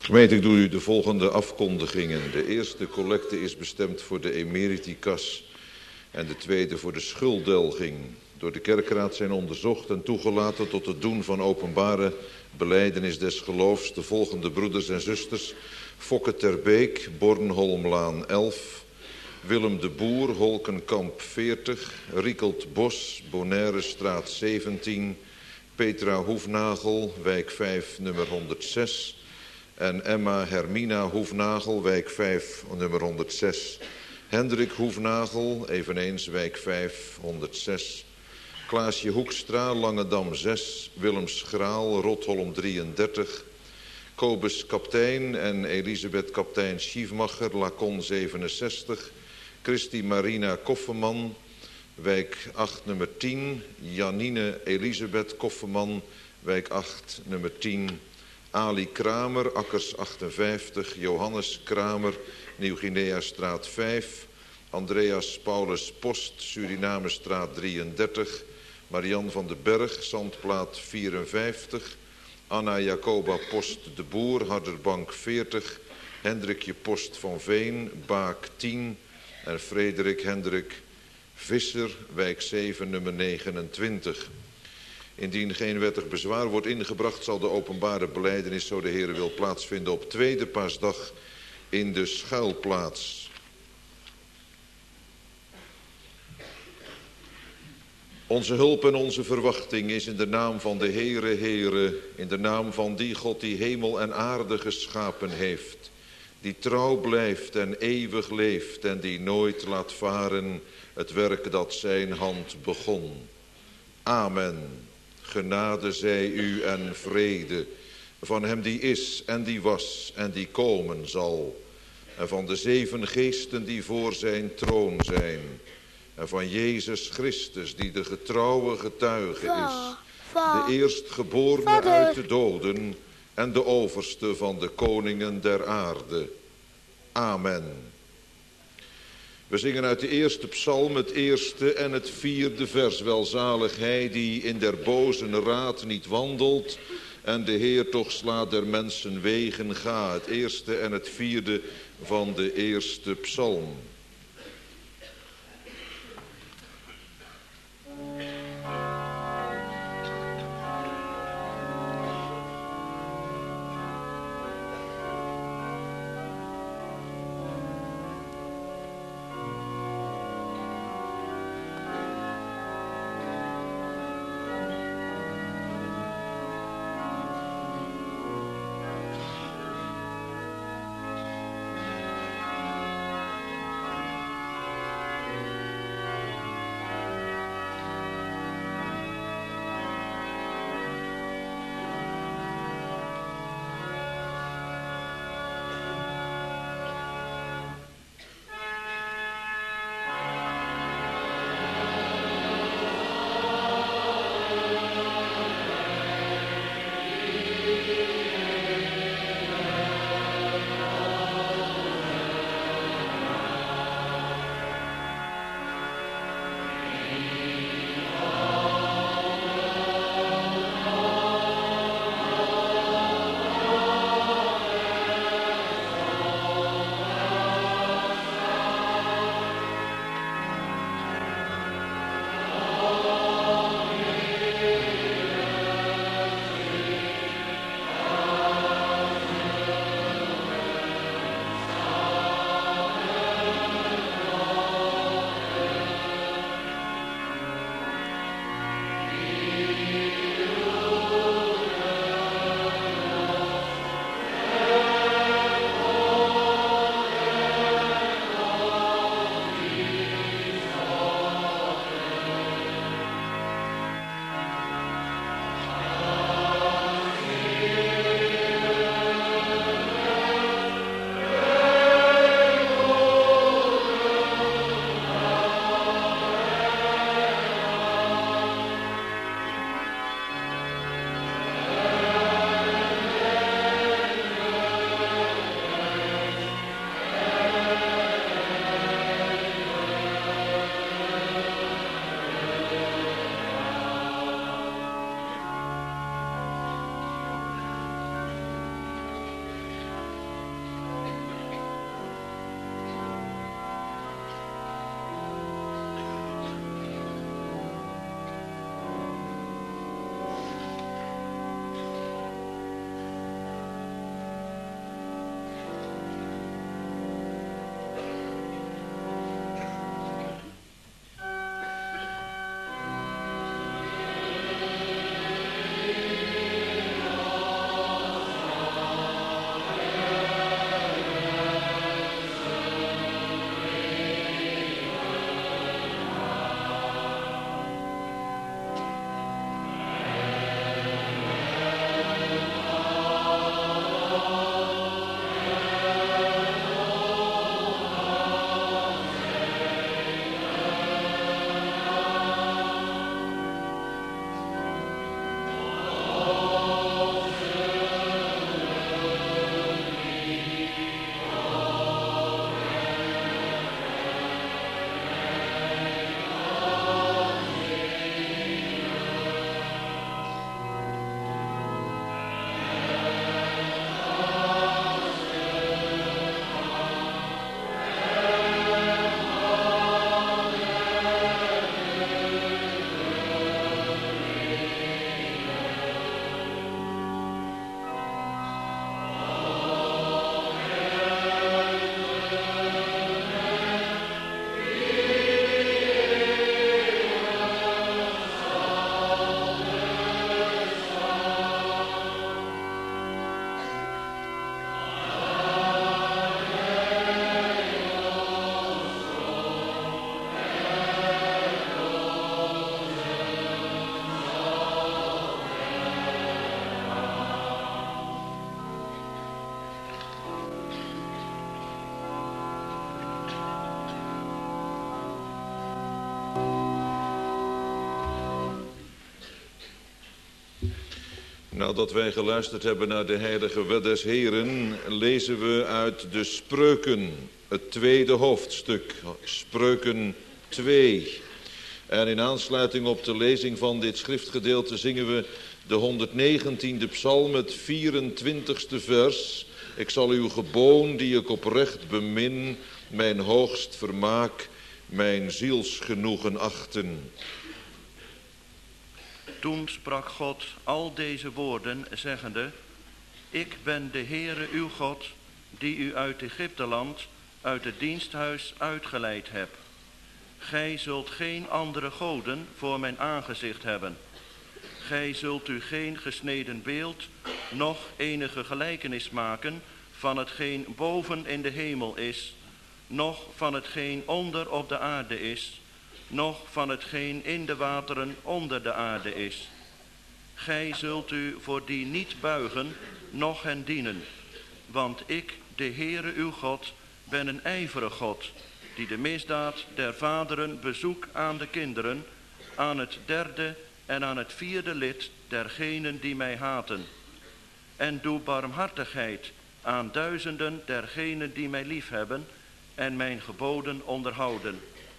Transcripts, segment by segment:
Gemeente, ik doe u de volgende afkondigingen. De eerste collecte is bestemd voor de emeriticas en de tweede voor de schulddelging. Door de kerkraad zijn onderzocht en toegelaten tot het doen van openbare belijdenis des geloofs de volgende broeders en zusters: Fokke Terbeek, Bornholmlaan 11, Willem de Boer, Holkenkamp 40, Riekelt Bos, Bonairestraat 17, Petra Hoefnagel, wijk 5, nummer 106... en Emma Hermina Hoefnagel, wijk 5, nummer 106. Hendrik Hoefnagel, eveneens wijk 5, 106. Klaasje Hoekstra, Langedam 6. Willem Schraal, Rotholm 33. Kobus Kaptein en Elisabeth Kaptein Schiefmacher, Lacon 67. Christy Marina Koffeman, wijk 8, nummer 10. Janine Elisabeth Koffeman, wijk 8, nummer 10. Ali Kramer, Akkers 58, Johannes Kramer, Nieuw-Guinea-straat 5, Andreas Paulus Post, Surinamestraat 33, Marian van den Berg, Zandplaat 54, Anna Jacoba Post de Boer, Harderbank 40, Hendrikje Post van Veen, Baak 10 en Frederik Hendrik Visser, wijk 7, nummer 29. Indien geen wettig bezwaar wordt ingebracht, zal de openbare belijdenis, zo de Heer wil, plaatsvinden op tweede paasdag in de schuilplaats. Onze hulp en onze verwachting is in de naam van de Heere, in de naam van die God die hemel en aarde geschapen heeft, die trouw blijft en eeuwig leeft en die nooit laat varen het werk dat zijn hand begon. Amen. Genade zij u en vrede van hem die is en die was en die komen zal. En van de 7 geesten die voor zijn troon zijn. En van Jezus Christus die de getrouwe getuige is. De eerstgeborene uit de doden en de overste van de koningen der aarde. Amen. We zingen uit de eerste psalm het eerste en het 4e vers. Welzalig hij die in der bozen raad niet wandelt en de Heer toch slaat der mensen wegen ga. Het eerste en het 4e van de eerste psalm. Nadat wij geluisterd hebben naar de heilige wet des Heren, lezen we uit de Spreuken, het tweede hoofdstuk, Spreuken 2. En in aansluiting op de lezing van dit schriftgedeelte zingen we de 119e psalm, het 24e vers. Ik zal uw geboon, die ik oprecht bemin, mijn hoogst vermaak, mijn zielsgenoegen achten. Toen sprak God al deze woorden, zeggende: Ik ben de Heere uw God, die u uit Egypteland, uit het diensthuis uitgeleid heb. Gij zult geen andere goden voor mijn aangezicht hebben. Gij zult u geen gesneden beeld, noch enige gelijkenis maken van hetgeen boven in de hemel is, noch van hetgeen onder op de aarde is, noch van hetgeen in de wateren onder de aarde is. Gij zult u voor die niet buigen, noch hen dienen. Want ik, de Heere uw God, ben een ijverig God, die de misdaad der vaderen bezoek aan de kinderen, aan het derde en aan het vierde lid dergenen die mij haten. En doe barmhartigheid aan duizenden dergenen die mij liefhebben en mijn geboden onderhouden.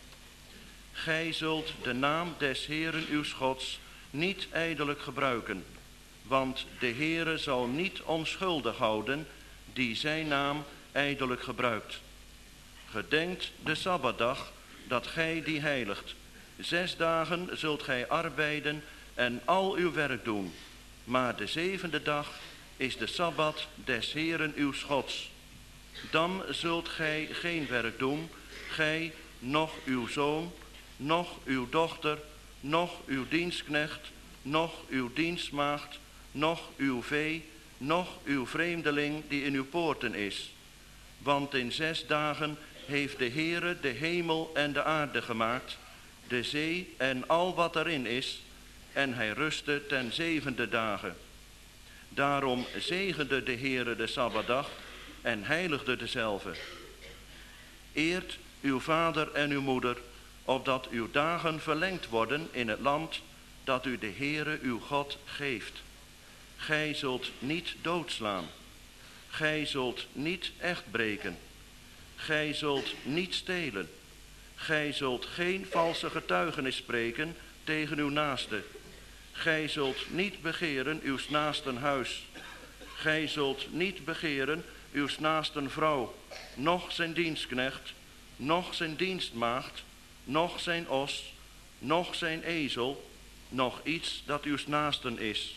Gij zult de naam des Heeren uws Gods niet ijdelijk gebruiken, want de Heere zal niet onschuldig houden die zijn naam ijdelijk gebruikt. Gedenkt de Sabbatdag, dat gij die heiligt. 6 dagen zult gij arbeiden en al uw werk doen, maar de 7e dag is de Sabbat des Heeren uws Gods. Dan zult gij geen werk doen, gij, noch uw zoon, noch uw dochter, noch uw dienstknecht, noch uw dienstmaagd, noch uw vee, noch uw vreemdeling die in uw poorten is. Want in 6 dagen heeft de Heere de hemel en de aarde gemaakt, de zee en al wat erin is, en hij rustte ten 7e dagen. Daarom zegende de Heere de Sabbatdag en heiligde dezelve. Eert uw vader en uw moeder, opdat uw dagen verlengd worden in het land dat u de Heere uw God geeft. Gij zult niet doodslaan. Gij zult niet echt breken. Gij zult niet stelen. Gij zult geen valse getuigenis spreken tegen uw naaste. Gij zult niet begeren uws naasten huis. Gij zult niet begeren uws naasten vrouw, noch zijn dienstknecht, noch zijn dienstmaagd, noch zijn os, noch zijn ezel, noch iets dat uws naasten is.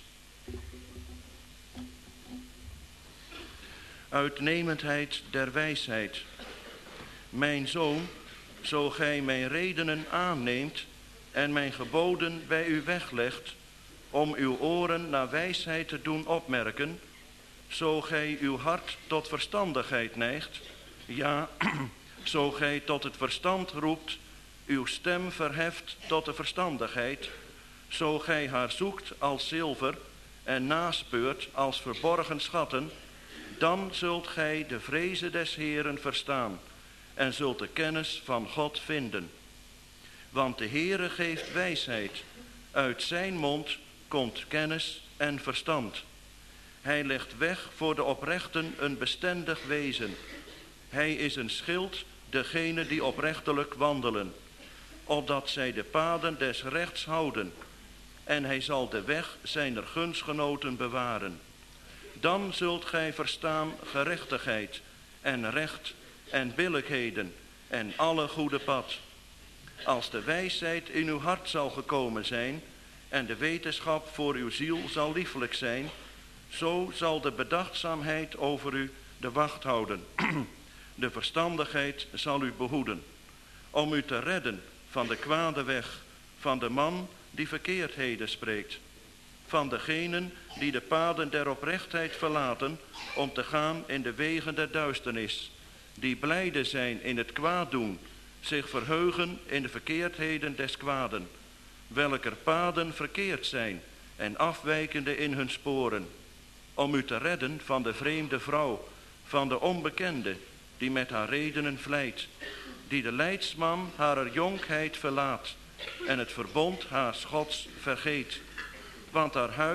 Uitnemendheid der wijsheid. Mijn zoon, zo gij mijn redenen aanneemt en mijn geboden bij u weglegt, om uw oren naar wijsheid te doen opmerken, zo gij uw hart tot verstandigheid neigt, ja, zo gij tot het verstand roept, uw stem verheft tot de verstandigheid, zo gij haar zoekt als zilver en naspeurt als verborgen schatten, dan zult gij de vreze des Heeren verstaan en zult de kennis van God vinden. Want de Heere geeft wijsheid, uit zijn mond komt kennis en verstand. Hij legt weg voor de oprechten een bestendig wezen. Hij is een schild degene die oprechtelijk wandelen, opdat zij de paden des rechts houden, en hij zal de weg zijner gunstgenoten bewaren. Dan zult gij verstaan gerechtigheid en recht en billijkheden en alle goede pad. Als de wijsheid in uw hart zal gekomen zijn en de wetenschap voor uw ziel zal liefelijk zijn, zo zal de bedachtzaamheid over u de wacht houden. De verstandigheid zal u behoeden, om u te redden van de kwade weg, van de man die verkeerdheden spreekt, van degenen die de paden der oprechtheid verlaten om te gaan in de wegen der duisternis, die blijde zijn in het kwaad doen, zich verheugen in de verkeerdheden des kwaden, welker paden verkeerd zijn en afwijkende in hun sporen, om u te redden van de vreemde vrouw, van de onbekende, die met haar redenen vlijt, die de leidsman harer jonkheid verlaat en het verbond haars Gods vergeet. Want haar huis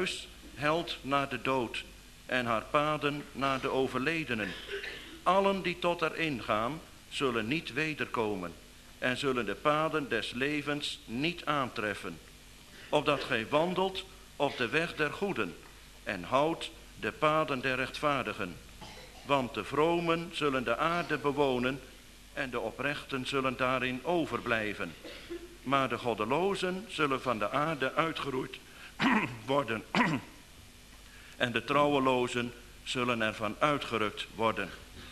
helt naar de dood en haar paden naar de overledenen. Allen die tot erin gaan, zullen niet wederkomen en zullen de paden des levens niet aantreffen. Opdat gij wandelt op de weg der goeden en houdt de paden der rechtvaardigen. Want de vromen zullen de aarde bewonen en de oprechten zullen daarin overblijven. Maar de goddelozen zullen van de aarde uitgeroeid worden. En de trouwelozen zullen ervan uitgerukt worden.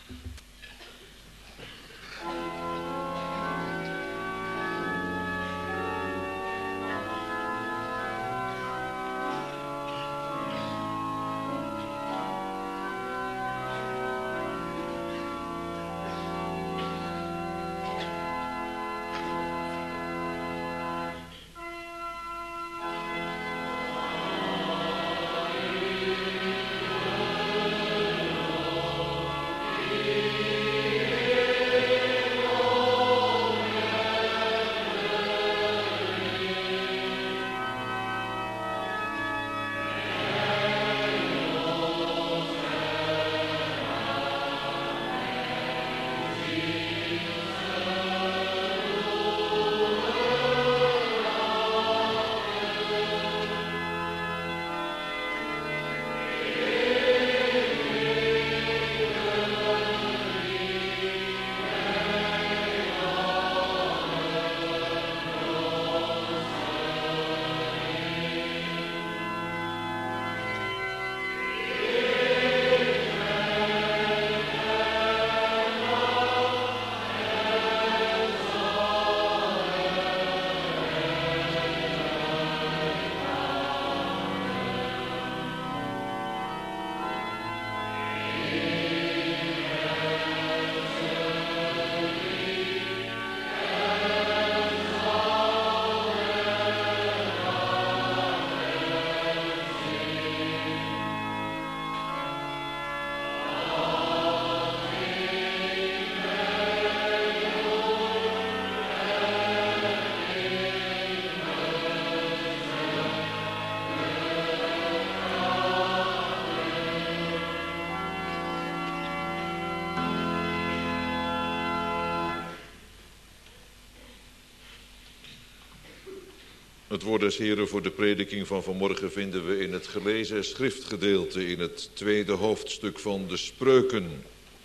Het woord des Heren voor de prediking van vanmorgen vinden we in het gelezen schriftgedeelte in het tweede hoofdstuk van de Spreuken.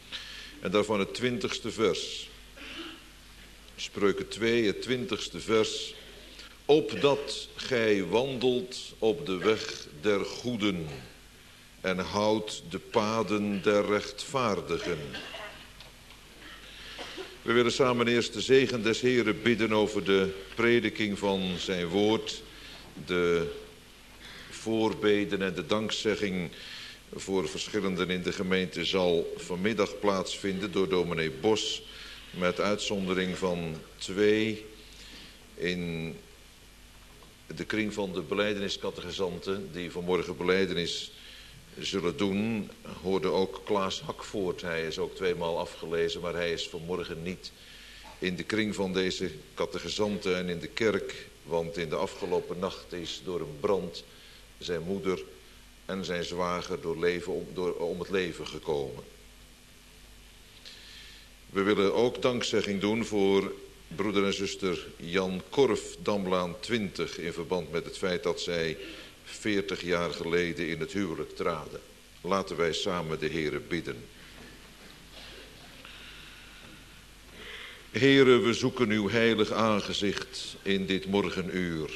En daarvan het 20ste vers. Spreuken 2, het 20ste vers. Opdat gij wandelt op de weg der goeden en houdt de paden der rechtvaardigen. We willen samen eerst de zegen des Heren bidden over de prediking van zijn woord. De voorbeden en de dankzegging voor verschillenden in de gemeente zal vanmiddag plaatsvinden door dominee Bos. Met uitzondering van 2 in de kring van de belijdeniscatechisanten die vanmorgen belijdenis zullen doen, hoorde ook Klaas Hakvoort. Hij is ook 2 maal afgelezen, maar hij is vanmorgen niet in de kring van deze catechizanten en in de kerk, want in de afgelopen nacht is door een brand zijn moeder en zijn zwager om het leven gekomen. We willen ook dankzegging doen voor broeder en zuster Jan Korf, Damlaan 20, in verband met het feit dat zij 40 jaar geleden in het huwelijk traden. Laten wij samen de Heere bidden. Heere, we zoeken uw heilig aangezicht in dit morgenuur.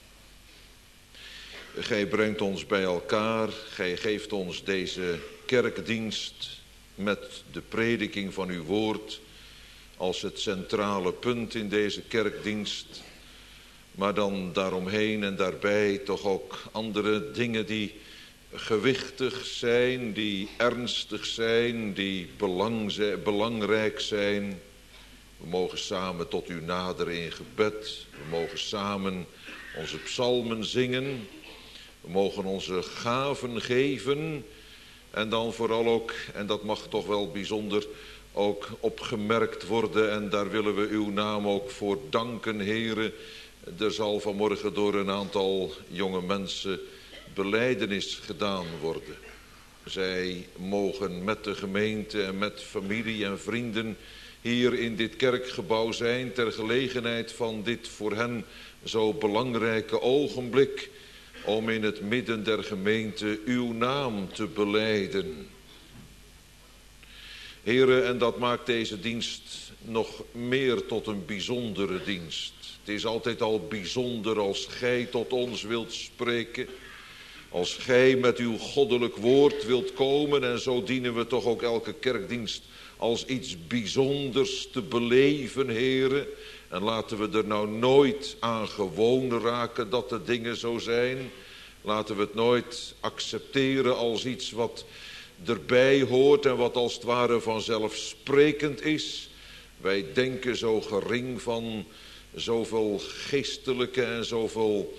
Gij brengt ons bij elkaar, gij geeft ons deze kerkdienst met de prediking van uw woord als het centrale punt in deze kerkdienst. Maar dan daaromheen en daarbij toch ook andere dingen die gewichtig zijn, die ernstig zijn, die belangrijk zijn. We mogen samen tot u naderen in gebed. We mogen samen onze psalmen zingen. We mogen onze gaven geven. En dan vooral ook, en dat mag toch wel bijzonder ook opgemerkt worden. En daar willen we uw naam ook voor danken, Heere. Er zal vanmorgen door een aantal jonge mensen belijdenis gedaan worden. Zij mogen met de gemeente en met familie en vrienden hier in dit kerkgebouw zijn ter gelegenheid van dit voor hen zo belangrijke ogenblik om in het midden der gemeente uw naam te belijden. Heren, en dat maakt deze dienst nog meer tot een bijzondere dienst. Het is altijd al bijzonder als gij tot ons wilt spreken, als gij met uw goddelijk woord wilt komen, en zo dienen we toch ook elke kerkdienst als iets bijzonders te beleven, heren. En laten we er nou nooit aan gewoon raken dat de dingen zo zijn. Laten we het nooit accepteren als iets wat erbij hoort en wat als het ware vanzelfsprekend is. Wij denken zo gering van zoveel geestelijke en zoveel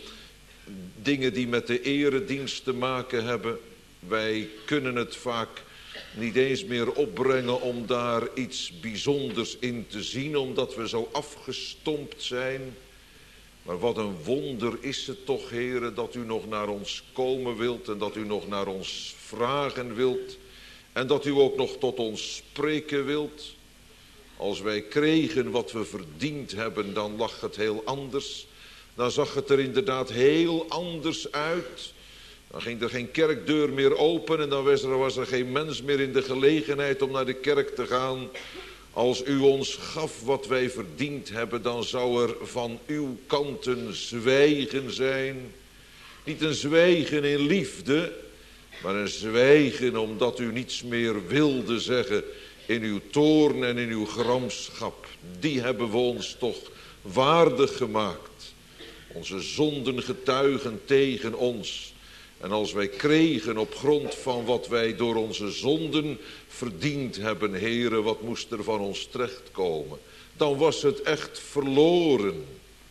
dingen die met de eredienst te maken hebben. Wij kunnen het vaak niet eens meer opbrengen om daar iets bijzonders in te zien, omdat we zo afgestompt zijn. Maar wat een wonder is het toch, heren, dat u nog naar ons komen wilt en dat u nog naar ons vragen wilt en dat u ook nog tot ons spreken wilt. Als wij kregen wat we verdiend hebben, dan lag het heel anders. Dan zag het er inderdaad heel anders uit. Dan ging er geen kerkdeur meer open en dan was er geen mens meer in de gelegenheid om naar de kerk te gaan. Als u ons gaf wat wij verdiend hebben, dan zou er van uw kant een zwijgen zijn. Niet een zwijgen in liefde, maar een zwijgen omdat u niets meer wilde zeggen in uw toorn en in uw gramschap. Die hebben we ons toch waardig gemaakt. Onze zonden getuigen tegen ons. En als wij kregen op grond van wat wij door onze zonden verdiend hebben, heren, wat moest er van ons terechtkomen? Dan was het echt verloren.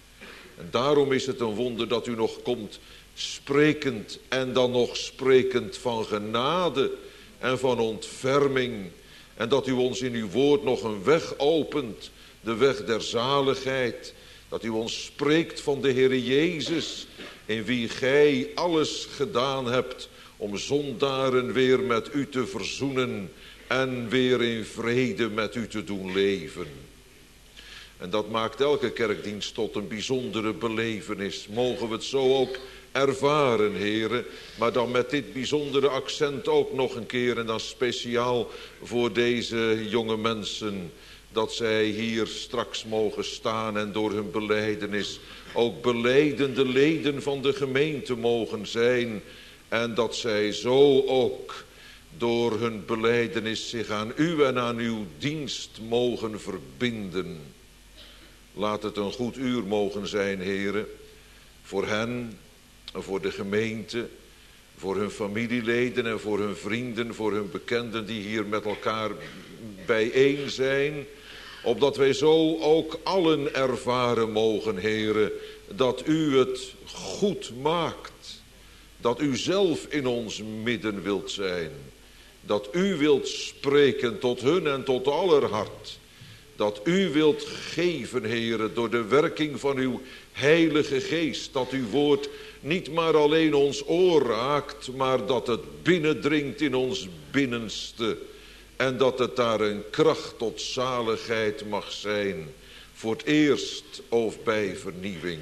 En daarom is het een wonder dat u nog komt sprekend en dan nog sprekend van genade en van ontferming. En dat u ons in uw woord nog een weg opent, de weg der zaligheid. Dat u ons spreekt van de Heere Jezus, in wie gij alles gedaan hebt om zondaren weer met u te verzoenen en weer in vrede met u te doen leven. En dat maakt elke kerkdienst tot een bijzondere belevenis. Mogen we het zo ook ervaren, heren, maar dan met dit bijzondere accent ook nog een keer en dan speciaal voor deze jonge mensen, dat zij hier straks mogen staan en door hun belijdenis ook belijdende leden van de gemeente mogen zijn. En dat zij zo ook door hun belijdenis zich aan u en aan uw dienst mogen verbinden. Laat het een goed uur mogen zijn, heren, voor hen, voor de gemeente, voor hun familieleden en voor hun vrienden, voor hun bekenden die hier met elkaar bijeen zijn. Opdat wij zo ook allen ervaren mogen, heren, dat u het goed maakt. Dat u zelf in ons midden wilt zijn. Dat u wilt spreken tot hun en tot aller hart. Dat u wilt geven, heren, door de werking van uw heilige geest. Dat uw woord niet maar alleen ons oor raakt, maar dat het binnendringt in ons binnenste. En dat het daar een kracht tot zaligheid mag zijn, voor het eerst of bij vernieuwing.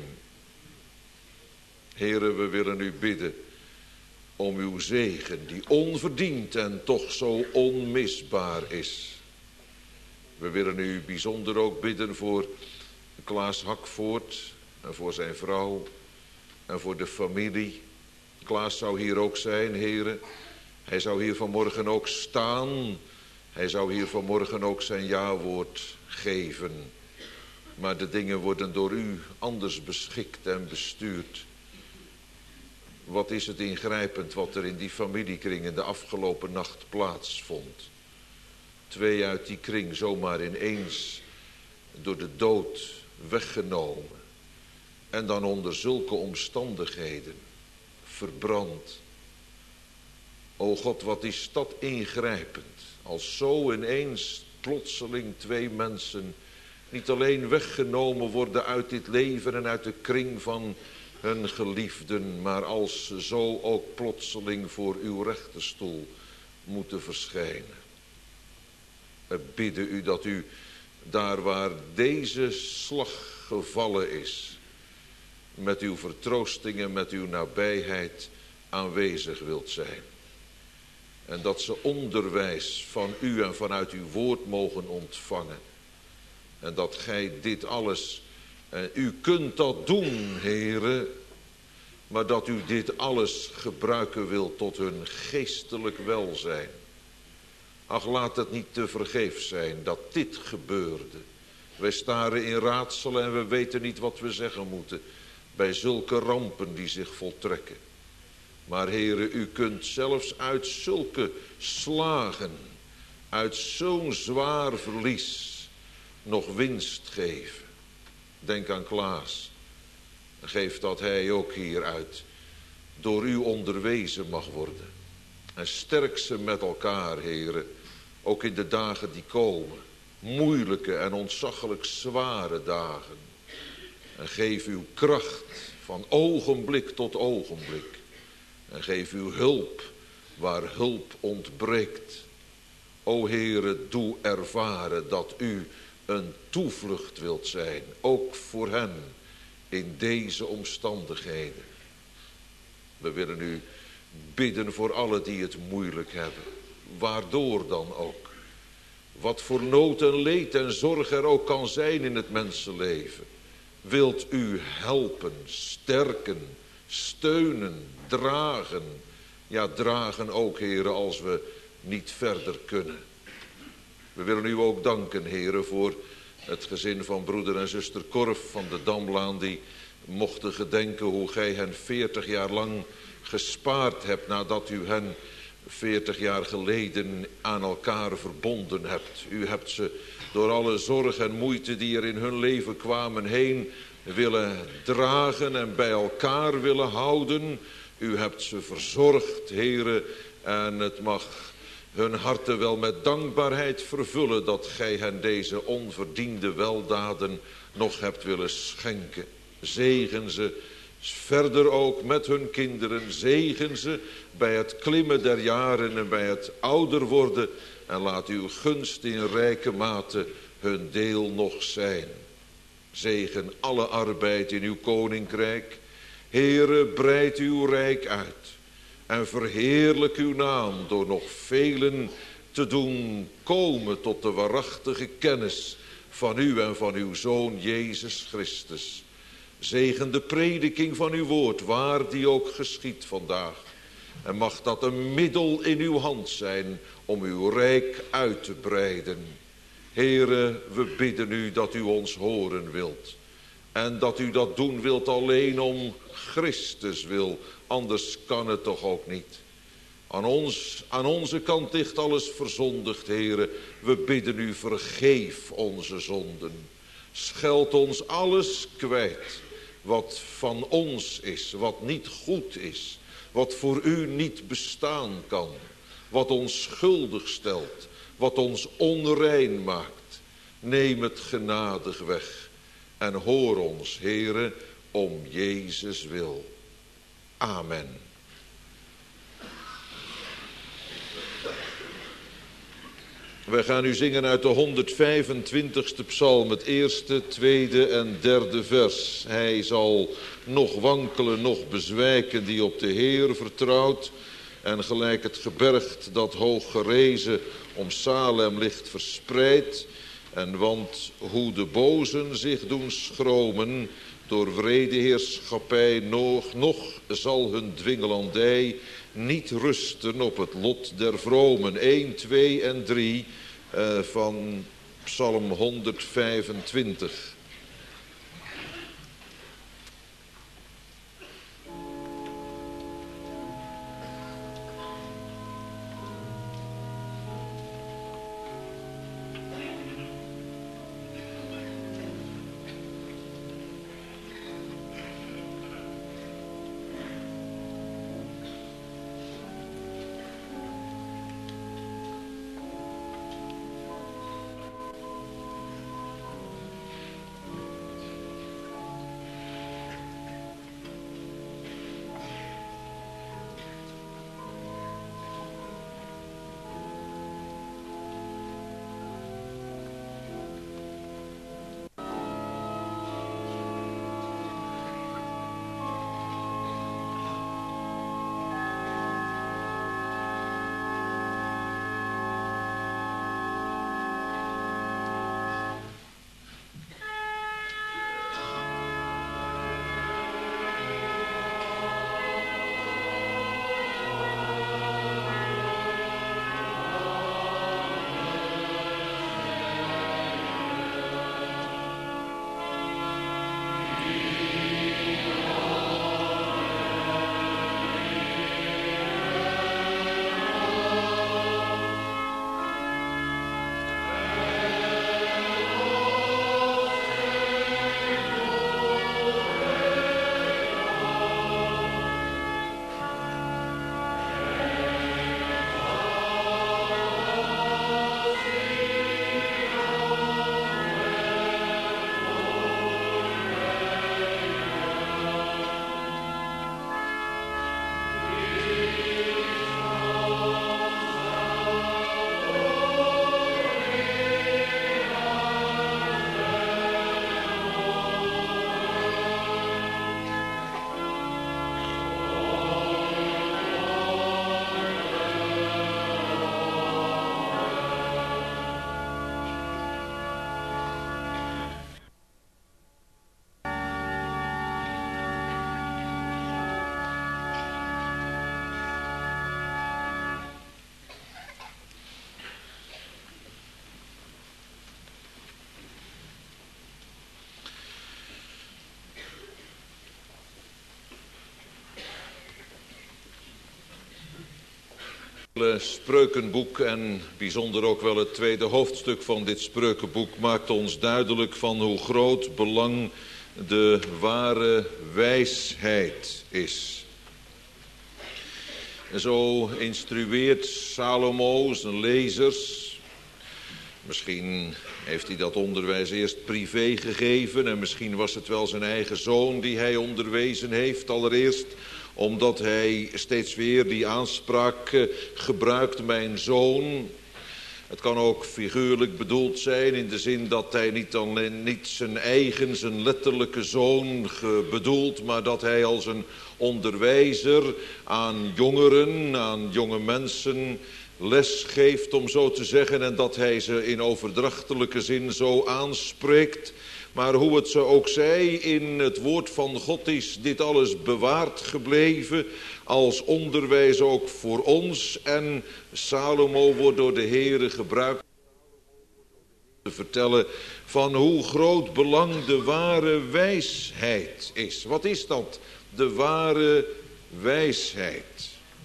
Heren, we willen u bidden om uw zegen, die onverdiend en toch zo onmisbaar is. We willen u bijzonder ook bidden voor Klaas Hakvoort en voor zijn vrouw en voor de familie. Klaas zou hier ook zijn, heren. Hij zou hier vanmorgen ook staan. Hij zou hier vanmorgen ook zijn jawoord geven. Maar de dingen worden door u anders beschikt en bestuurd. Wat is het ingrijpend wat er in die familiekring in de afgelopen nacht plaatsvond. 2 uit die kring zomaar ineens door de dood weggenomen. En dan onder zulke omstandigheden verbrand. O God, wat is dat ingrijpend. Als zo ineens plotseling 2 mensen niet alleen weggenomen worden uit dit leven en uit de kring van hun geliefden, maar als ze zo ook plotseling voor uw rechterstoel moeten verschijnen. We bidden u dat u daar waar deze slag gevallen is, met uw vertroosting en met uw nabijheid aanwezig wilt zijn. En dat ze onderwijs van u en vanuit uw woord mogen ontvangen. En dat gij dit alles, en u kunt dat doen, Heere, maar dat u dit alles gebruiken wilt tot hun geestelijk welzijn. Ach, laat het niet te vergeefs zijn dat dit gebeurde. Wij staren in raadsel en we weten niet wat we zeggen moeten bij zulke rampen die zich voltrekken. Maar Heere, u kunt zelfs uit zulke slagen, uit zo'n zwaar verlies, nog winst geven. Denk aan Klaas. Geef dat hij ook hieruit door u onderwezen mag worden. En sterk ze met elkaar, Heere, ook in de dagen die komen. Moeilijke en ontzaglijk zware dagen. En geef uw kracht van ogenblik tot ogenblik. En geef uw hulp waar hulp ontbreekt. O Heere, doe ervaren dat u een toevlucht wilt zijn, ook voor hen in deze omstandigheden. We willen u bidden voor allen die het moeilijk hebben, waardoor dan ook. Wat voor nood en leed en zorg er ook kan zijn in het mensenleven. Wilt u helpen, sterken, steunen, dragen. Ja, dragen ook, Heere, als we niet verder kunnen. We willen u ook danken, Heere, voor het gezin van broeder en zuster Korf van de Damlaan, die mochten gedenken hoe gij hen 40 jaar lang gespaard hebt nadat u hen 40 jaar geleden aan elkaar verbonden hebt. U hebt ze door alle zorg en moeite die er in hun leven kwamen heen willen dragen en bij elkaar willen houden. U hebt ze verzorgd, Heere, en het mag hun harten wel met dankbaarheid vervullen dat gij hen deze onverdiende weldaden nog hebt willen schenken. Zegen ze verder ook met hun kinderen. Zegen ze bij het klimmen der jaren en bij het ouder worden. En laat uw gunst in rijke mate hun deel nog zijn. Zegen alle arbeid in uw koninkrijk. Heere, breid uw rijk uit. En verheerlijk uw naam door nog velen te doen komen tot de waarachtige kennis van u en van uw Zoon Jezus Christus. Zegen de prediking van uw woord, waar die ook geschiet vandaag. En mag dat een middel in uw hand zijn om uw rijk uit te breiden. Heere, we bidden u dat u ons horen wilt. En dat u dat doen wilt alleen om Christus wil. Anders kan het toch ook niet. Aan onze kant ligt alles verzondigd, Heere. We bidden u, vergeef onze zonden. Scheld ons alles kwijt. Wat van ons is, wat niet goed is. Wat voor u niet bestaan kan. Wat ons schuldig stelt. Wat ons onrein maakt. Neem het genadig weg. En hoor ons, Heere, om Jezus wil. Amen. Wij gaan nu zingen uit de 125ste psalm, het eerste, tweede en derde vers. Hij zal nog wankelen, nog bezwijken die op de Heer vertrouwt. En gelijk het gebergte dat hoog gerezen om Salem ligt verspreid. En want hoe de bozen zich doen schromen, door wrede heerschappij nog zal hun dwingelandij niet rusten op het lot der vromen. 1, 2 en 3 van Psalm 125. Het spreukenboek en bijzonder ook wel het tweede hoofdstuk van dit spreukenboek maakt ons duidelijk van hoe groot belang de ware wijsheid is. En zo instrueert Salomo zijn lezers. Misschien heeft hij dat onderwijs eerst privé gegeven en misschien was het wel zijn eigen zoon die hij onderwezen heeft allereerst, omdat hij steeds weer die aanspraak gebruikt, mijn zoon. Het kan ook figuurlijk bedoeld zijn in de zin dat hij niet zijn eigen, zijn letterlijke zoon bedoelt, maar dat hij als een onderwijzer aan jongeren, aan jonge mensen les geeft, om zo te zeggen, en dat hij ze in overdrachtelijke zin zo aanspreekt. Maar hoe het ze ook zij, in het woord van God is dit alles bewaard gebleven, als onderwijs ook voor ons. En Salomo wordt door de Heere gebruikt te vertellen van hoe groot belang de ware wijsheid is. Wat is dat, de ware wijsheid?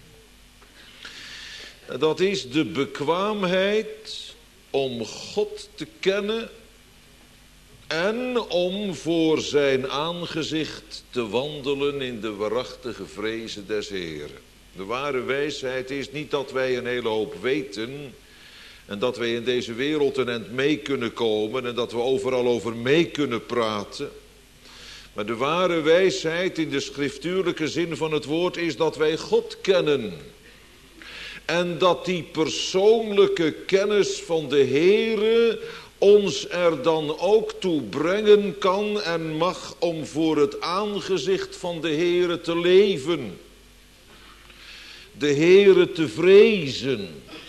Dat is de bekwaamheid om God te kennen en om voor zijn aangezicht te wandelen in de waarachtige vrezen des Heeren. De ware wijsheid is niet dat wij een hele hoop weten en dat wij in deze wereld een eind mee kunnen komen en dat we overal over mee kunnen praten. Maar de ware wijsheid in de schriftuurlijke zin van het woord is dat wij God kennen. En dat die persoonlijke kennis van de Heere ons er dan ook toe brengen kan en mag om voor het aangezicht van de Heere te leven. De Heere te vrezen.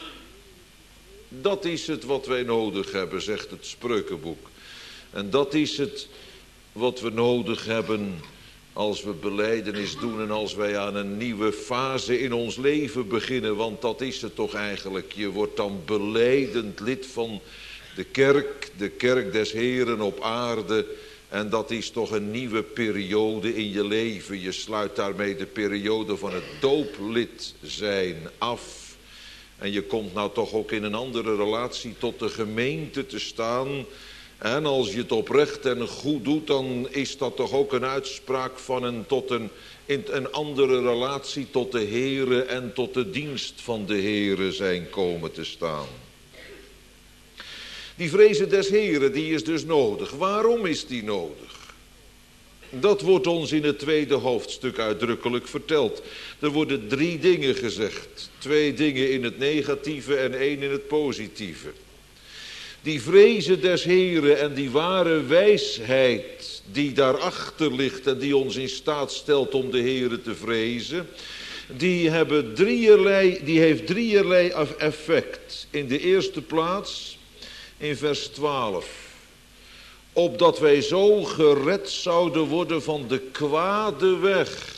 Dat is het wat wij nodig hebben, zegt het Spreukenboek. En dat is het wat we nodig hebben als we belijdenis doen en als wij aan een nieuwe fase in ons leven beginnen. Want dat is het toch eigenlijk. Je wordt dan belijdend lid van de kerk des Heeren op aarde. En dat is toch een nieuwe periode in je leven. Je sluit daarmee de periode van het dooplid zijn af. En je komt nou toch ook in een andere relatie tot de gemeente te staan. En als je het oprecht en goed doet, dan is dat toch ook een uitspraak van een andere relatie tot de Heere en tot de dienst van de Heere zijn komen te staan. Die vrezen des Heeren, die is dus nodig. Waarom is die nodig? Dat wordt ons in het tweede hoofdstuk uitdrukkelijk verteld. Er worden 3 dingen gezegd. 2 dingen in het negatieve en 1 in het positieve. Die vrezen des Heeren en die ware wijsheid die daarachter ligt en die ons in staat stelt om de Heere te vrezen, die heeft drieërlei effect. In de eerste plaats, in vers 12, opdat wij zo gered zouden worden van de kwade weg.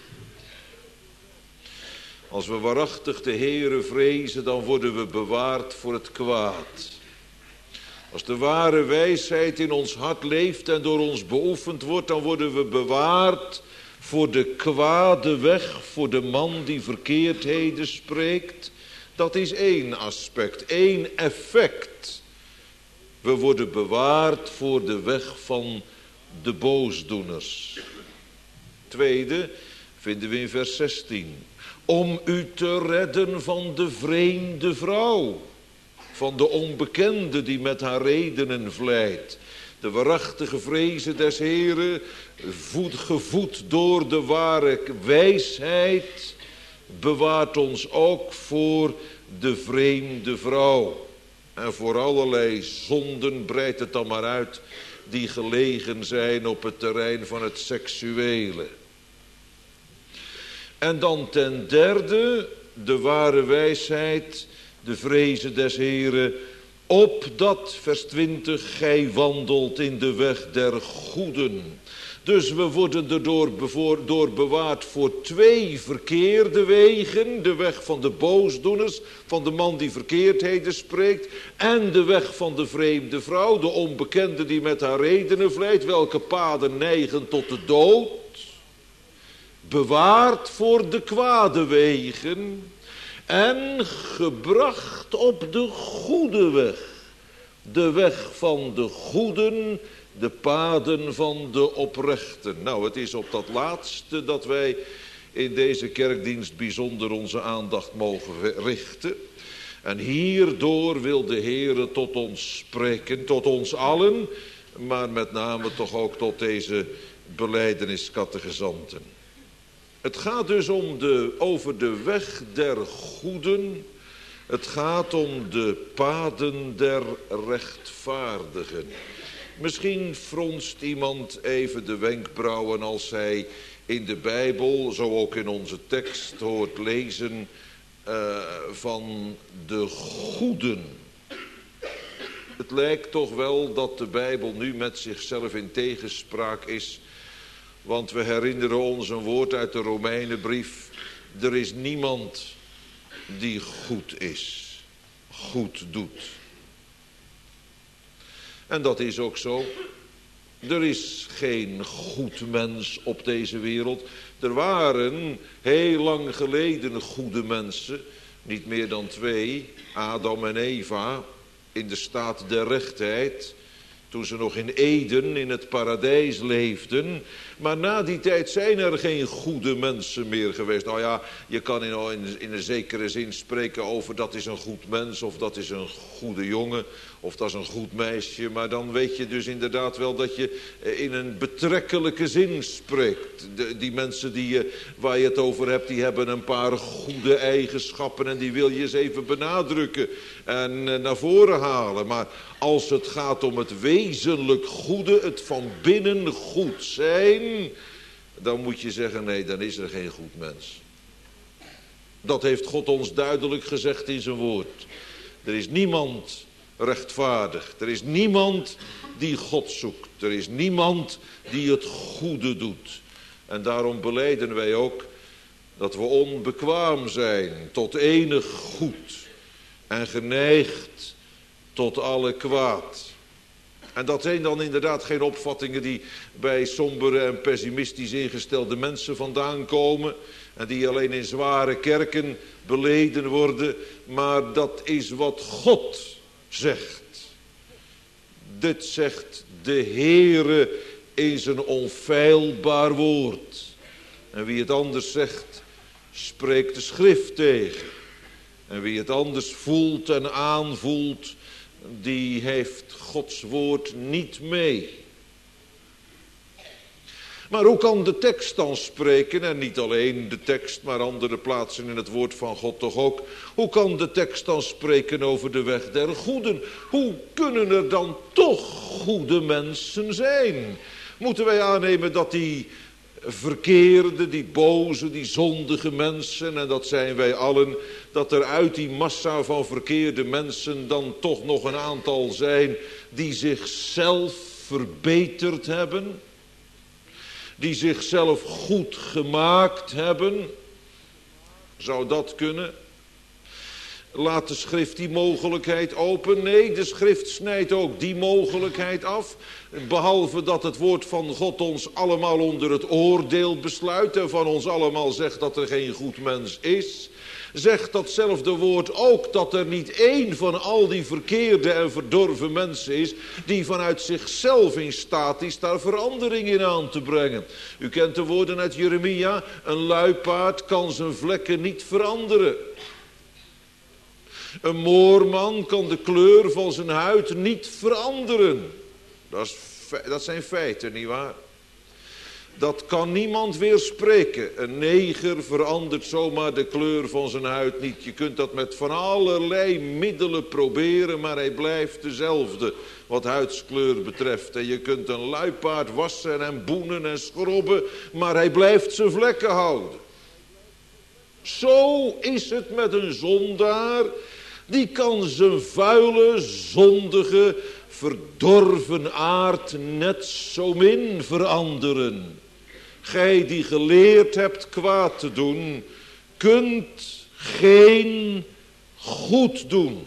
Als we waarachtig de Heere vrezen, dan worden we bewaard voor het kwaad. Als de ware wijsheid in ons hart leeft en door ons beoefend wordt, dan worden we bewaard voor de kwade weg, voor de man die verkeerdheden spreekt. Dat is 1 aspect, 1 effect. We worden bewaard voor de weg van de boosdoeners. Tweede vinden we in vers 16. Om u te redden van de vreemde vrouw. Van de onbekende die met haar redenen vlijt. De waarachtige vrezen des Heeren, gevoed door de ware wijsheid, bewaart ons ook voor de vreemde vrouw. En voor allerlei zonden, breidt het dan maar uit, die gelegen zijn op het terrein van het seksuele. En dan ten derde, de ware wijsheid, de vrezen des Heeren, opdat, vers 20, gij wandelt in de weg der goeden. Dus we worden erdoor bewaard voor 2 verkeerde wegen. De weg van de boosdoeners, van de man die verkeerdheden spreekt. En de weg van de vreemde vrouw, de onbekende die met haar redenen vlijt. Welke paden neigen tot de dood. Bewaard voor de kwade wegen. en gebracht op de goede weg. De weg van de goeden, de paden van de oprechten. Nou, het is op dat laatste dat wij in deze kerkdienst bijzonder onze aandacht mogen richten. En hierdoor wil de Heere tot ons spreken, tot ons allen, maar met name toch ook tot deze belijdeniscategezanten. Het gaat dus over de weg der goeden. Het gaat om de paden der rechtvaardigen. Misschien fronst iemand even de wenkbrauwen als hij in de Bijbel, zo ook in onze tekst, hoort lezen van de goeden. Het lijkt toch wel dat de Bijbel nu met zichzelf in tegenspraak is. Want we herinneren ons een woord uit de Romeinenbrief. Er is niemand die goed is, goed doet. En dat is ook zo. Er is geen goed mens op deze wereld. Er waren heel lang geleden goede mensen, niet meer dan 2, Adam en Eva, in de staat der rechtheid, toen ze nog in Eden, in het paradijs leefden. Maar na die tijd zijn er geen goede mensen meer geweest. Nou ja, je kan in een zekere zin spreken over dat is een goed mens, of dat is een goede jongen, of dat is een goed meisje. Maar dan weet je dus inderdaad wel dat je in een betrekkelijke zin spreekt. Die mensen waar je het over hebt, die hebben een paar goede eigenschappen en die wil je eens even benadrukken en naar voren halen. Maar als het gaat om het wezenlijk goede, het van binnen goed zijn, dan moet je zeggen, nee, dan is er geen goed mens. Dat heeft God ons duidelijk gezegd in zijn woord. Er is niemand rechtvaardig. Er is niemand die God zoekt. Er is niemand die het goede doet. En daarom belijden wij ook dat we onbekwaam zijn tot enig goed en geneigd tot alle kwaad. En dat zijn dan inderdaad geen opvattingen die bij sombere en pessimistisch ingestelde mensen vandaan komen en die alleen in zware kerken beleden worden, maar dat is wat God zegt. Dit zegt de Heere in zijn onfeilbaar woord. En wie het anders zegt, spreekt de schrift tegen. En wie het anders voelt en aanvoelt, die heeft Gods woord niet mee. Maar hoe kan de tekst dan spreken? En niet alleen de tekst, maar andere plaatsen in het woord van God toch ook. Hoe kan de tekst dan spreken over de weg der goeden? Hoe kunnen er dan toch goede mensen zijn? Moeten wij aannemen dat die verkeerde, die boze, die zondige mensen, en dat zijn wij allen, dat er uit die massa van verkeerde mensen dan toch nog een aantal zijn die zichzelf verbeterd hebben, die zichzelf goed gemaakt hebben? Zou dat kunnen? Laat de schrift die mogelijkheid open? Nee, de schrift snijdt ook die mogelijkheid af. Behalve dat het woord van God ons allemaal onder het oordeel besluit en van ons allemaal zegt dat er geen goed mens is, zegt datzelfde woord ook dat er niet één van al die verkeerde en verdorven mensen is die vanuit zichzelf in staat is daar verandering in aan te brengen. U kent de woorden uit Jeremia: een luipaard kan zijn vlekken niet veranderen. Een moorman kan de kleur van zijn huid niet veranderen. Dat zijn feiten, nietwaar? Dat kan niemand weerspreken. Een neger verandert zomaar de kleur van zijn huid niet. Je kunt dat met van allerlei middelen proberen, maar hij blijft dezelfde wat huidskleur betreft. En je kunt een luipaard wassen en boenen en schrobben, maar hij blijft zijn vlekken houden. Zo is het met een zondaar. Die kan zijn vuile, zondige, verdorven aard net zo min veranderen. Gij die geleerd hebt kwaad te doen, kunt geen goed doen.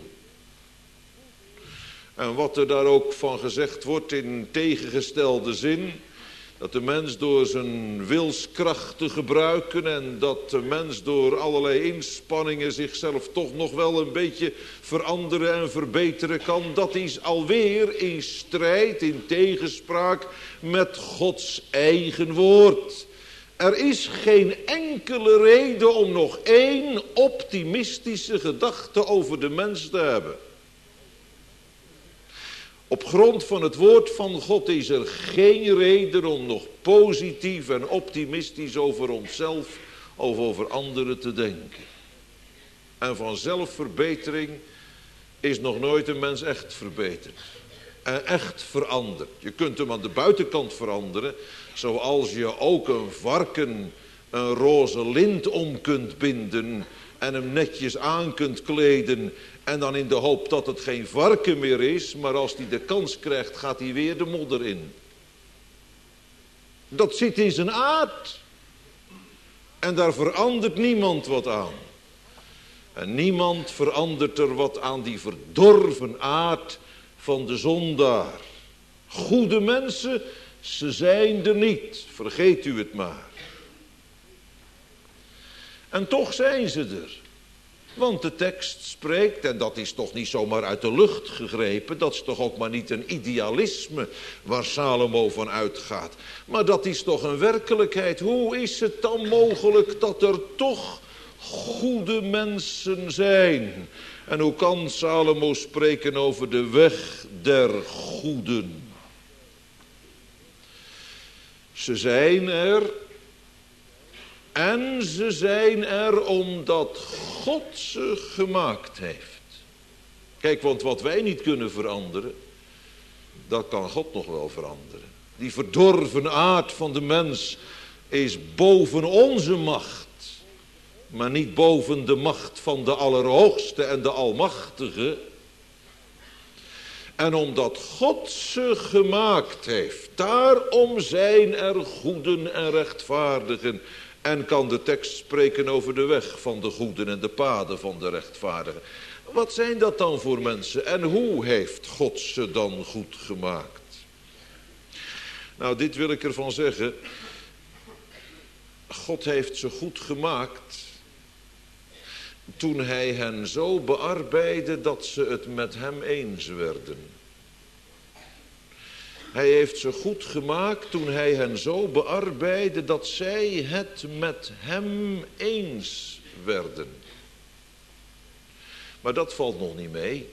En wat er daar ook van gezegd wordt in tegengestelde zin, Dat de mens door zijn wilskracht te gebruiken en dat de mens door allerlei inspanningen zichzelf toch nog wel een beetje veranderen en verbeteren kan. Dat is alweer in strijd, in tegenspraak met Gods eigen woord. Er is geen enkele reden om nog één optimistische gedachte over de mens te hebben. Op grond van het woord van God is er geen reden om nog positief en optimistisch over onszelf of over anderen te denken. En van zelfverbetering is nog nooit een mens echt verbeterd. En echt veranderd. Je kunt hem aan de buitenkant veranderen, zoals je ook een varken een roze lint om kunt binden en hem netjes aan kunt kleden. En dan in de hoop dat het geen varken meer is, maar als hij de kans krijgt, gaat hij weer de modder in. Dat zit in zijn aard. En daar verandert niemand wat aan. En niemand verandert er wat aan die verdorven aard van de zondaar. Goede mensen, ze zijn er niet. Vergeet u het maar. En toch zijn ze er. Want de tekst spreekt, en dat is toch niet zomaar uit de lucht gegrepen, dat is toch ook maar niet een idealisme waar Salomo van uitgaat. Maar dat is toch een werkelijkheid. Hoe is het dan mogelijk dat er toch goede mensen zijn? En hoe kan Salomo spreken over de weg der goeden? Ze zijn er. En ze zijn er omdat God ze gemaakt heeft. Kijk, want wat wij niet kunnen veranderen, dat kan God nog wel veranderen. Die verdorven aard van de mens is boven onze macht. Maar niet boven de macht van de Allerhoogste en de Almachtige. En omdat God ze gemaakt heeft, daarom zijn er goeden en rechtvaardigen. En kan de tekst spreken over de weg van de goeden en de paden van de rechtvaardigen. Wat zijn dat dan voor mensen? En hoe heeft God ze dan goed gemaakt? Nou, dit wil ik ervan zeggen. God heeft ze goed gemaakt toen hij hen zo bearbeidde dat ze het met hem eens werden. Hij heeft ze goed gemaakt toen hij hen zo bearbeidde dat zij het met hem eens werden. Maar dat valt nog niet mee.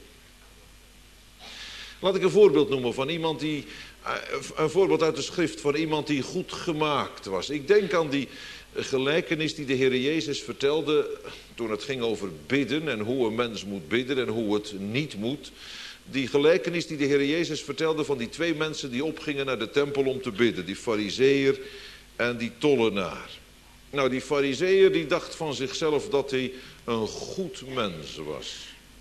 Laat ik een voorbeeld noemen van iemand die, een voorbeeld uit de schrift van iemand die goed gemaakt was. Ik denk aan die gelijkenis die de Heer Jezus vertelde toen het ging over bidden en hoe een mens moet bidden en hoe het niet moet. Die gelijkenis die de Heer Jezus vertelde van die twee mensen die opgingen naar de tempel om te bidden. Die farizeeër en die tollenaar. Nou, die farizeeër die dacht van zichzelf dat hij een goed mens was.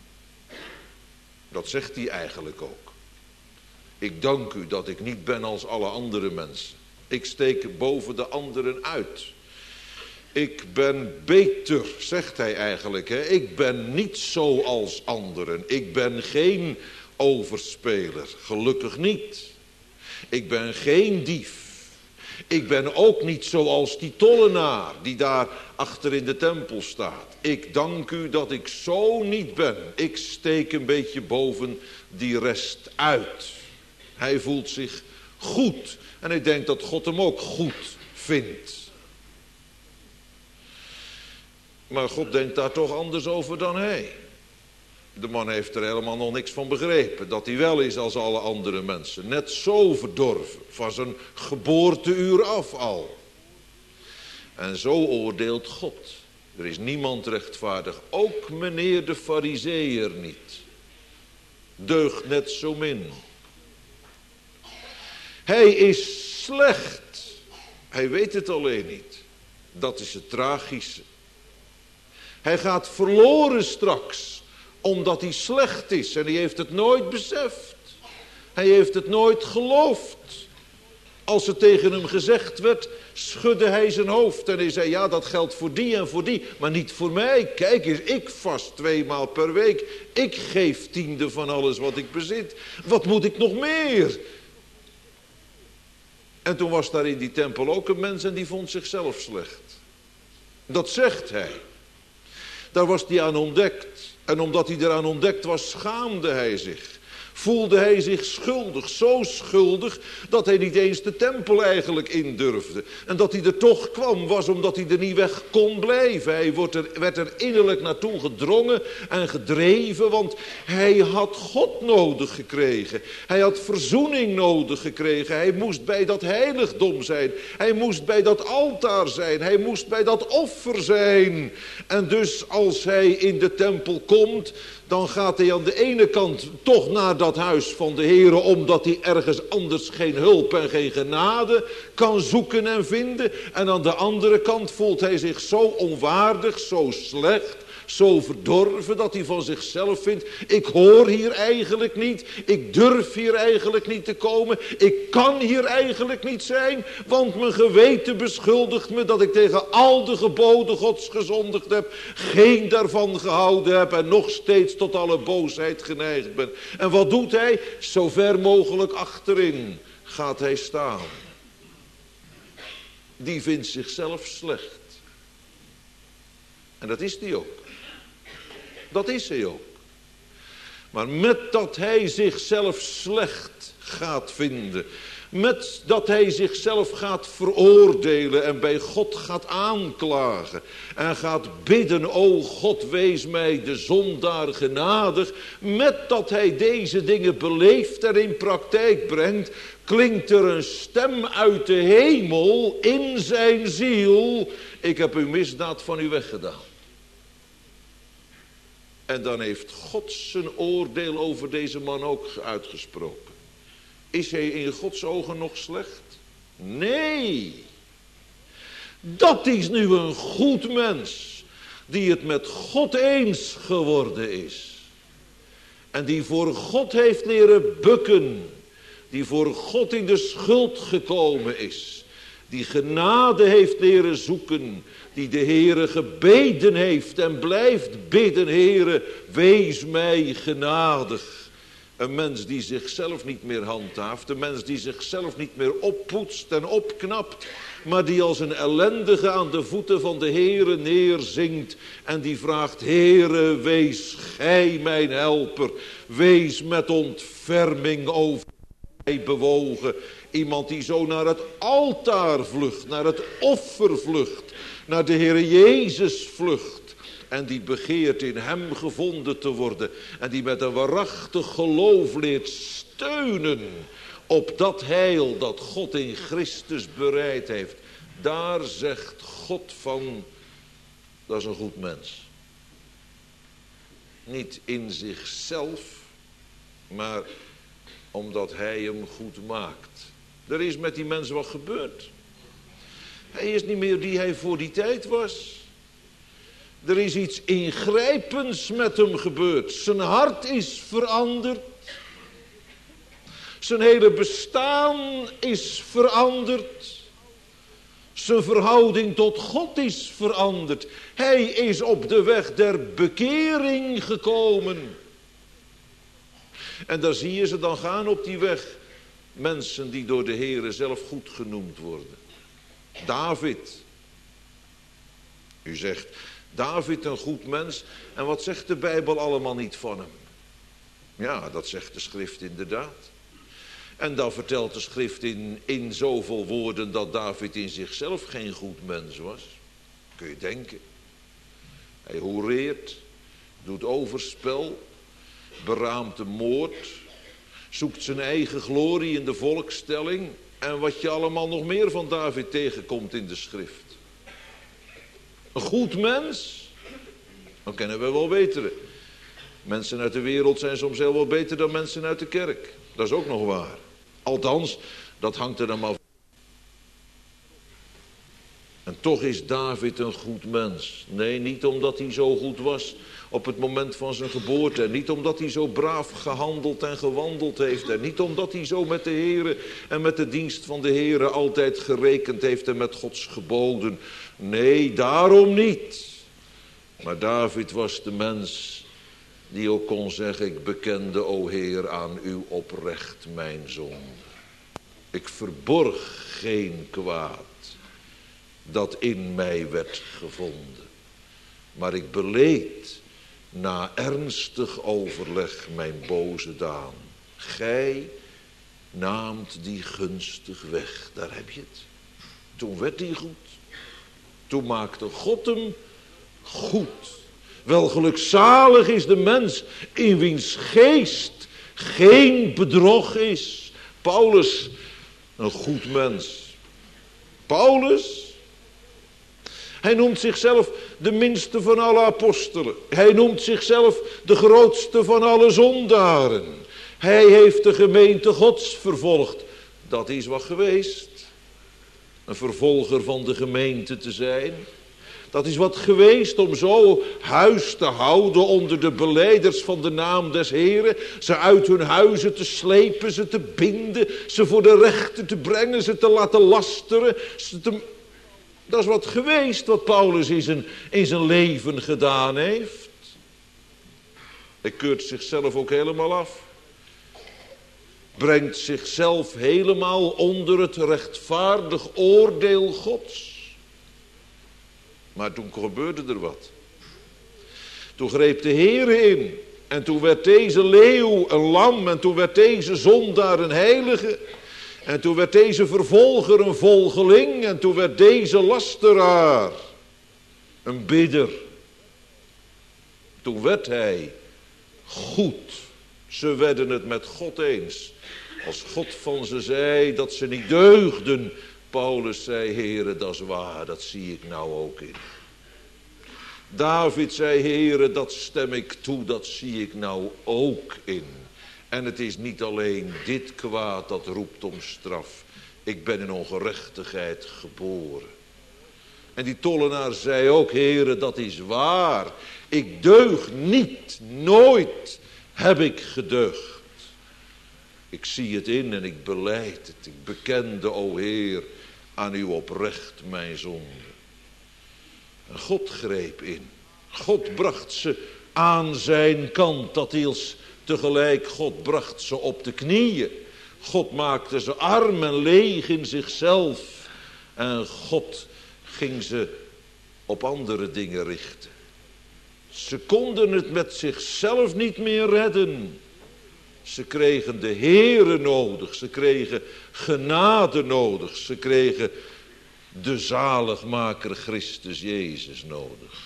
Dat zegt hij eigenlijk ook. Ik dank u dat ik niet ben als alle andere mensen. Ik steek boven de anderen uit. Ik ben beter, zegt hij eigenlijk. Hè? Ik ben niet zoals anderen. Ik ben geen overspeler, gelukkig niet. Ik ben geen dief. Ik ben ook niet zoals die tollenaar die daar achter in de tempel staat. Ik dank u dat ik zo niet ben. Ik steek een beetje boven die rest uit. Hij voelt zich goed en ik denk dat God hem ook goed vindt. Maar God denkt daar toch anders over dan hij. De man heeft er helemaal nog niks van begrepen. Dat hij wel is als alle andere mensen. Net zo verdorven. Van zijn geboorteuur af al. En zo oordeelt God. Er is niemand rechtvaardig. Ook meneer de farizeeër niet. Deugt net zo min. Hij is slecht. Hij weet het alleen niet. Dat is het tragische. Hij gaat verloren straks, omdat hij slecht is en hij heeft het nooit beseft. Hij heeft het nooit geloofd. Als er tegen hem gezegd werd, schudde hij zijn hoofd en hij zei, ja, dat geldt voor die en voor die, maar niet voor mij. Kijk eens, ik vast 2 maal per week. Ik geef 10e van alles wat ik bezit. Wat moet ik nog meer? En toen was daar in die tempel ook een mens en die vond zichzelf slecht. Dat zegt hij. Daar was hij aan ontdekt. En omdat hij eraan ontdekt was, schaamde hij zich. Voelde hij zich schuldig, zo schuldig dat hij niet eens de tempel eigenlijk in durfde. En dat hij er toch kwam was omdat hij er niet weg kon blijven. Hij werd er innerlijk naartoe gedrongen en gedreven, want hij had God nodig gekregen. Hij had verzoening nodig gekregen. Hij moest bij dat heiligdom zijn. Hij moest bij dat altaar zijn. Hij moest bij dat offer zijn. En dus als hij in de tempel komt, dan gaat hij aan de ene kant toch naar dat huis van de Heere, omdat hij ergens anders geen hulp en geen genade kan zoeken en vinden. En aan de andere kant voelt hij zich zo onwaardig, zo slecht, zo verdorven, dat hij van zichzelf vindt: ik hoor hier eigenlijk niet, ik durf hier eigenlijk niet te komen, ik kan hier eigenlijk niet zijn, want mijn geweten beschuldigt me dat ik tegen al de geboden Gods gezondigd heb, geen daarvan gehouden heb en nog steeds tot alle boosheid geneigd ben. En wat doet hij? Zo ver mogelijk achterin gaat hij staan. Die vindt zichzelf slecht. En dat is hij ook. Dat is hij ook. Maar met dat hij zichzelf slecht gaat vinden, met dat hij zichzelf gaat veroordelen en bij God gaat aanklagen en gaat bidden: o God, wees mij de zondaar genadig. Met dat hij deze dingen beleeft en in praktijk brengt, klinkt er een stem uit de hemel in zijn ziel: ik heb uw misdaad van u weggedaan. En dan heeft God zijn oordeel over deze man ook uitgesproken. Is hij in Gods ogen nog slecht? Nee. Dat is nu een goed mens, die het met God eens geworden is. En die voor God heeft leren bukken. Die voor God in de schuld gekomen is. Die genade heeft leren zoeken. Die de Heere gebeden heeft en blijft bidden: Heere, wees mij genadig. Een mens die zichzelf niet meer handhaaft. Een mens die zichzelf niet meer oppoetst en opknapt. Maar die als een ellendige aan de voeten van de Heere neerzinkt. En die vraagt: Heere, wees gij mijn helper. Wees met ontferming over mij bewogen. Iemand die zo naar het altaar vlucht, naar het offer vlucht, naar de Heer Jezus vlucht. En die begeert in hem gevonden te worden. En die met een waarachtig geloof leert steunen op dat heil dat God in Christus bereid heeft. Daar zegt God van: dat is een goed mens. Niet in zichzelf, maar omdat hij hem goed maakt. Er is met die mens wat gebeurd. Hij is niet meer die hij voor die tijd was. Er is iets ingrijpends met hem gebeurd. Zijn hart is veranderd. Zijn hele bestaan is veranderd. Zijn verhouding tot God is veranderd. Hij is op de weg der bekering gekomen. En daar zie je ze dan gaan op die weg. Mensen die door de Heere zelf goed genoemd worden. David. U zegt: David een goed mens. En wat zegt de Bijbel allemaal niet van hem? Ja, dat zegt de schrift inderdaad. En dan vertelt de schrift in zoveel woorden dat David in zichzelf geen goed mens was. Kun je denken. Hij hoereert, doet overspel, beraamt de moord, zoekt zijn eigen glorie in de volkstelling. En wat je allemaal nog meer van David tegenkomt in de schrift. Een goed mens, dan kennen we wel betere. Mensen uit de wereld zijn soms heel wat beter dan mensen uit de kerk. Dat is ook nog waar. Althans, dat hangt er dan maar. En toch is David een goed mens. Nee, niet omdat hij zo goed was op het moment van zijn geboorte. En niet omdat hij zo braaf gehandeld en gewandeld heeft. En niet omdat hij zo met de Heere en met de dienst van de Heere altijd gerekend heeft en met Gods geboden. Nee, daarom niet. Maar David was de mens die ook kon zeggen: ik bekende, o Heer, aan u oprecht mijn zonde. Ik verborg geen kwaad dat in mij werd gevonden. Maar ik beleed na ernstig overleg mijn boze daan. Gij naamt die gunstig weg. Daar heb je het. Toen werd hij goed. Toen maakte God hem goed. Wel gelukzalig is de mens in wiens geest geen bedrog is. Paulus, een goed mens. Paulus, hij noemt zichzelf de minste van alle apostelen. Hij noemt zichzelf de grootste van alle zondaren. Hij heeft de gemeente Gods vervolgd. Dat is wat geweest. Een vervolger van de gemeente te zijn. Dat is wat geweest om zo huis te houden onder de belijders van de naam des Heren. Ze uit hun huizen te slepen, ze te binden, ze voor de rechter te brengen, ze te laten lasteren. Dat is wat geweest wat Paulus in zijn leven gedaan heeft. Hij keurt zichzelf ook helemaal af. Brengt zichzelf helemaal onder het rechtvaardig oordeel Gods. Maar toen gebeurde er wat. Toen greep de Heere in. En toen werd deze leeuw een lam. En toen werd deze zondaar een heilige. En toen werd deze vervolger een volgeling. En toen werd deze lasteraar een bidder. Toen werd hij goed. Ze werden het met God eens. Als God van ze zei dat ze niet deugden. Paulus zei, Heere, dat is waar, dat zie ik nou ook in. David zei, Heere, dat stem ik toe, dat zie ik nou ook in. En het is niet alleen dit kwaad dat roept om straf. Ik ben in ongerechtigheid geboren. En die tollenaar zei ook, Heere, dat is waar. Ik deug niet, nooit heb ik gedeugd. Ik zie het in en ik belijd het. Ik bekende, o Heer, aan u oprecht mijn zonde. En God greep in. God bracht ze aan zijn kant. Dat is tegelijk, God bracht ze op de knieën. God maakte ze arm en leeg in zichzelf. En God ging ze op andere dingen richten. Ze konden het met zichzelf niet meer redden. Ze kregen de Heere nodig. Ze kregen genade nodig. Ze kregen de zaligmaker Christus Jezus nodig.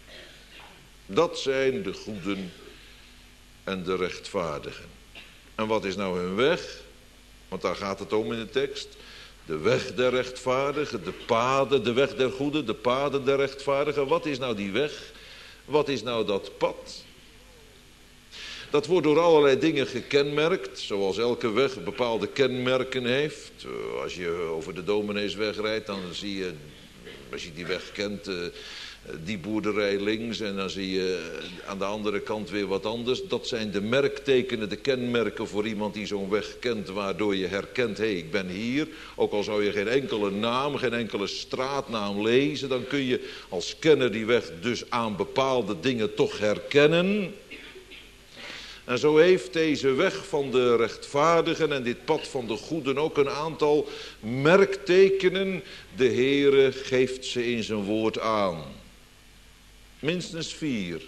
Dat zijn de goeden en de rechtvaardigen. En wat is nou hun weg? Want daar gaat het om in de tekst. De weg der rechtvaardigen, de paden, de weg der goeden, de paden der rechtvaardigen. Wat is nou die weg? Wat is nou dat pad? Dat wordt door allerlei dingen gekenmerkt, zoals elke weg bepaalde kenmerken heeft. Als je over de Domineesweg rijdt, dan zie je, als je die weg kent, die boerderij links en dan zie je aan de andere kant weer wat anders. Dat zijn de merktekenen, de kenmerken voor iemand die zo'n weg kent, waardoor je herkent, hé, ik ben hier. Ook al zou je geen enkele naam, geen enkele straatnaam lezen, dan kun je als kenner die weg dus aan bepaalde dingen toch herkennen. En zo heeft deze weg van de rechtvaardigen en dit pad van de goeden ook een aantal merktekenen. De Heere geeft ze in zijn woord aan. Minstens 4.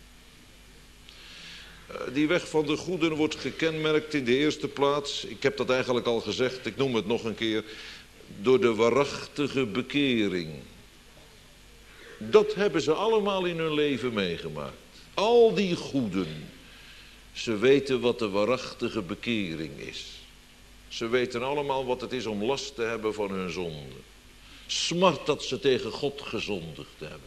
Die weg van de goeden wordt gekenmerkt in de eerste plaats. Ik heb dat eigenlijk al gezegd, ik noem het nog een keer. Door de waarachtige bekering. Dat hebben ze allemaal in hun leven meegemaakt. Al die goeden. Ze weten wat de waarachtige bekering is. Ze weten allemaal wat het is om last te hebben van hun zonde. Smart dat ze tegen God gezondigd hebben.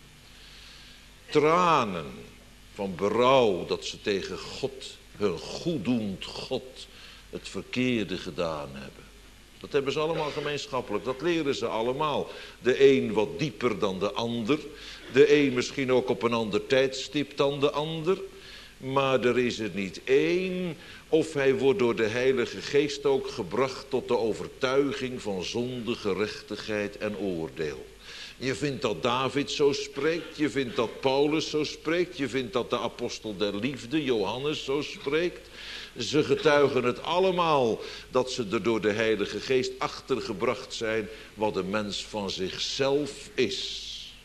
Tranen van berouw dat ze tegen God, hun goeddoend God, het verkeerde gedaan hebben. Dat hebben ze allemaal gemeenschappelijk, dat leren ze allemaal. De een wat dieper dan de ander. De een misschien ook op een ander tijdstip dan de ander. Maar er is er niet één, of hij wordt door de Heilige Geest ook gebracht tot de overtuiging van zonde, gerechtigheid en oordeel. Je vindt dat David zo spreekt, je vindt dat Paulus zo spreekt, je vindt dat de apostel der liefde, Johannes, zo spreekt. Ze getuigen het allemaal dat ze er door de Heilige Geest achtergebracht zijn wat een mens van zichzelf is.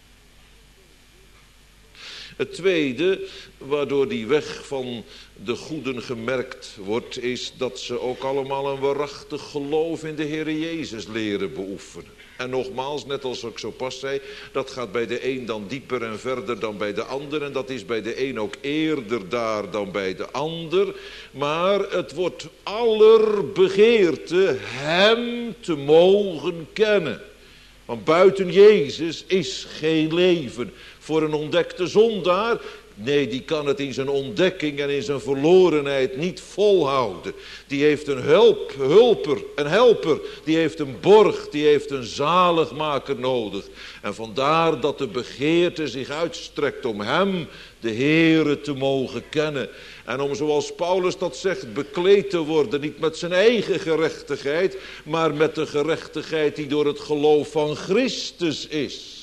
Het tweede, waardoor die weg van de goeden gemerkt wordt, is dat ze ook allemaal een waarachtig geloof in de Heer Jezus leren beoefenen. En nogmaals, net als ik zo pas zei, dat gaat bij de een dan dieper en verder dan bij de ander. En dat is bij de een ook eerder daar dan bij de ander. Maar het wordt aller begeerte hem te mogen kennen. Want buiten Jezus is geen leven. Voor een ontdekte zondaar, nee, die kan het in zijn ontdekking en in zijn verlorenheid niet volhouden. Die heeft een helper, die heeft een borg, die heeft een zaligmaker nodig. En vandaar dat de begeerte zich uitstrekt om hem, de Heere, te mogen kennen. En om, zoals Paulus dat zegt, bekleed te worden, niet met zijn eigen gerechtigheid, maar met de gerechtigheid die door het geloof van Christus is.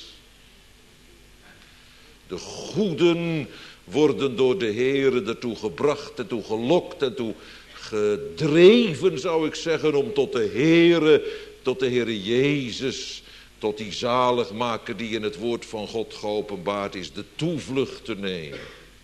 De goeden worden door de Heere ertoe gebracht, ertoe gelokt, ertoe gedreven, zou ik zeggen, om tot de Heere Jezus, tot die zaligmaker die in het woord van God geopenbaard is, de toevlucht te nemen.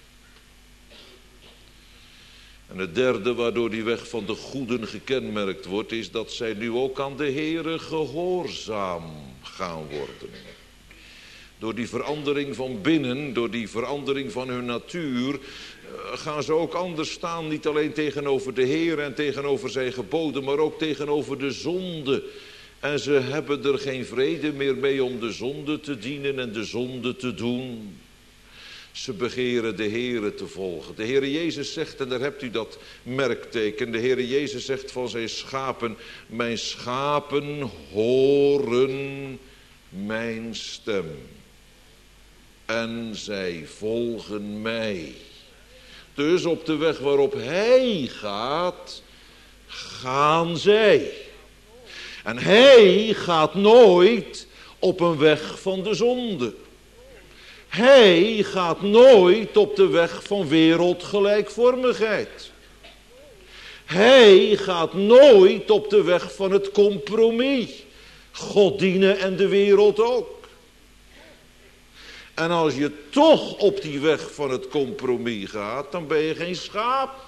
En het derde waardoor die weg van de goeden gekenmerkt wordt, is dat zij nu ook aan de Heere gehoorzaam gaan worden. Door die verandering van binnen, door die verandering van hun natuur, gaan ze ook anders staan. Niet alleen tegenover de Heer en tegenover zijn geboden, maar ook tegenover de zonde. En ze hebben er geen vrede meer mee om de zonde te dienen en de zonde te doen. Ze begeren de Heere te volgen. De Heere Jezus zegt, en daar hebt u dat merkteken. De Heere Jezus zegt van zijn schapen, mijn schapen horen mijn stem. En zij volgen mij. Dus op de weg waarop hij gaat, gaan zij. En hij gaat nooit op een weg van de zonde. Hij gaat nooit op de weg van wereldgelijkvormigheid. Hij gaat nooit op de weg van het compromis. God dienen en de wereld ook. En als je toch op die weg van het compromis gaat, dan ben je geen schaap.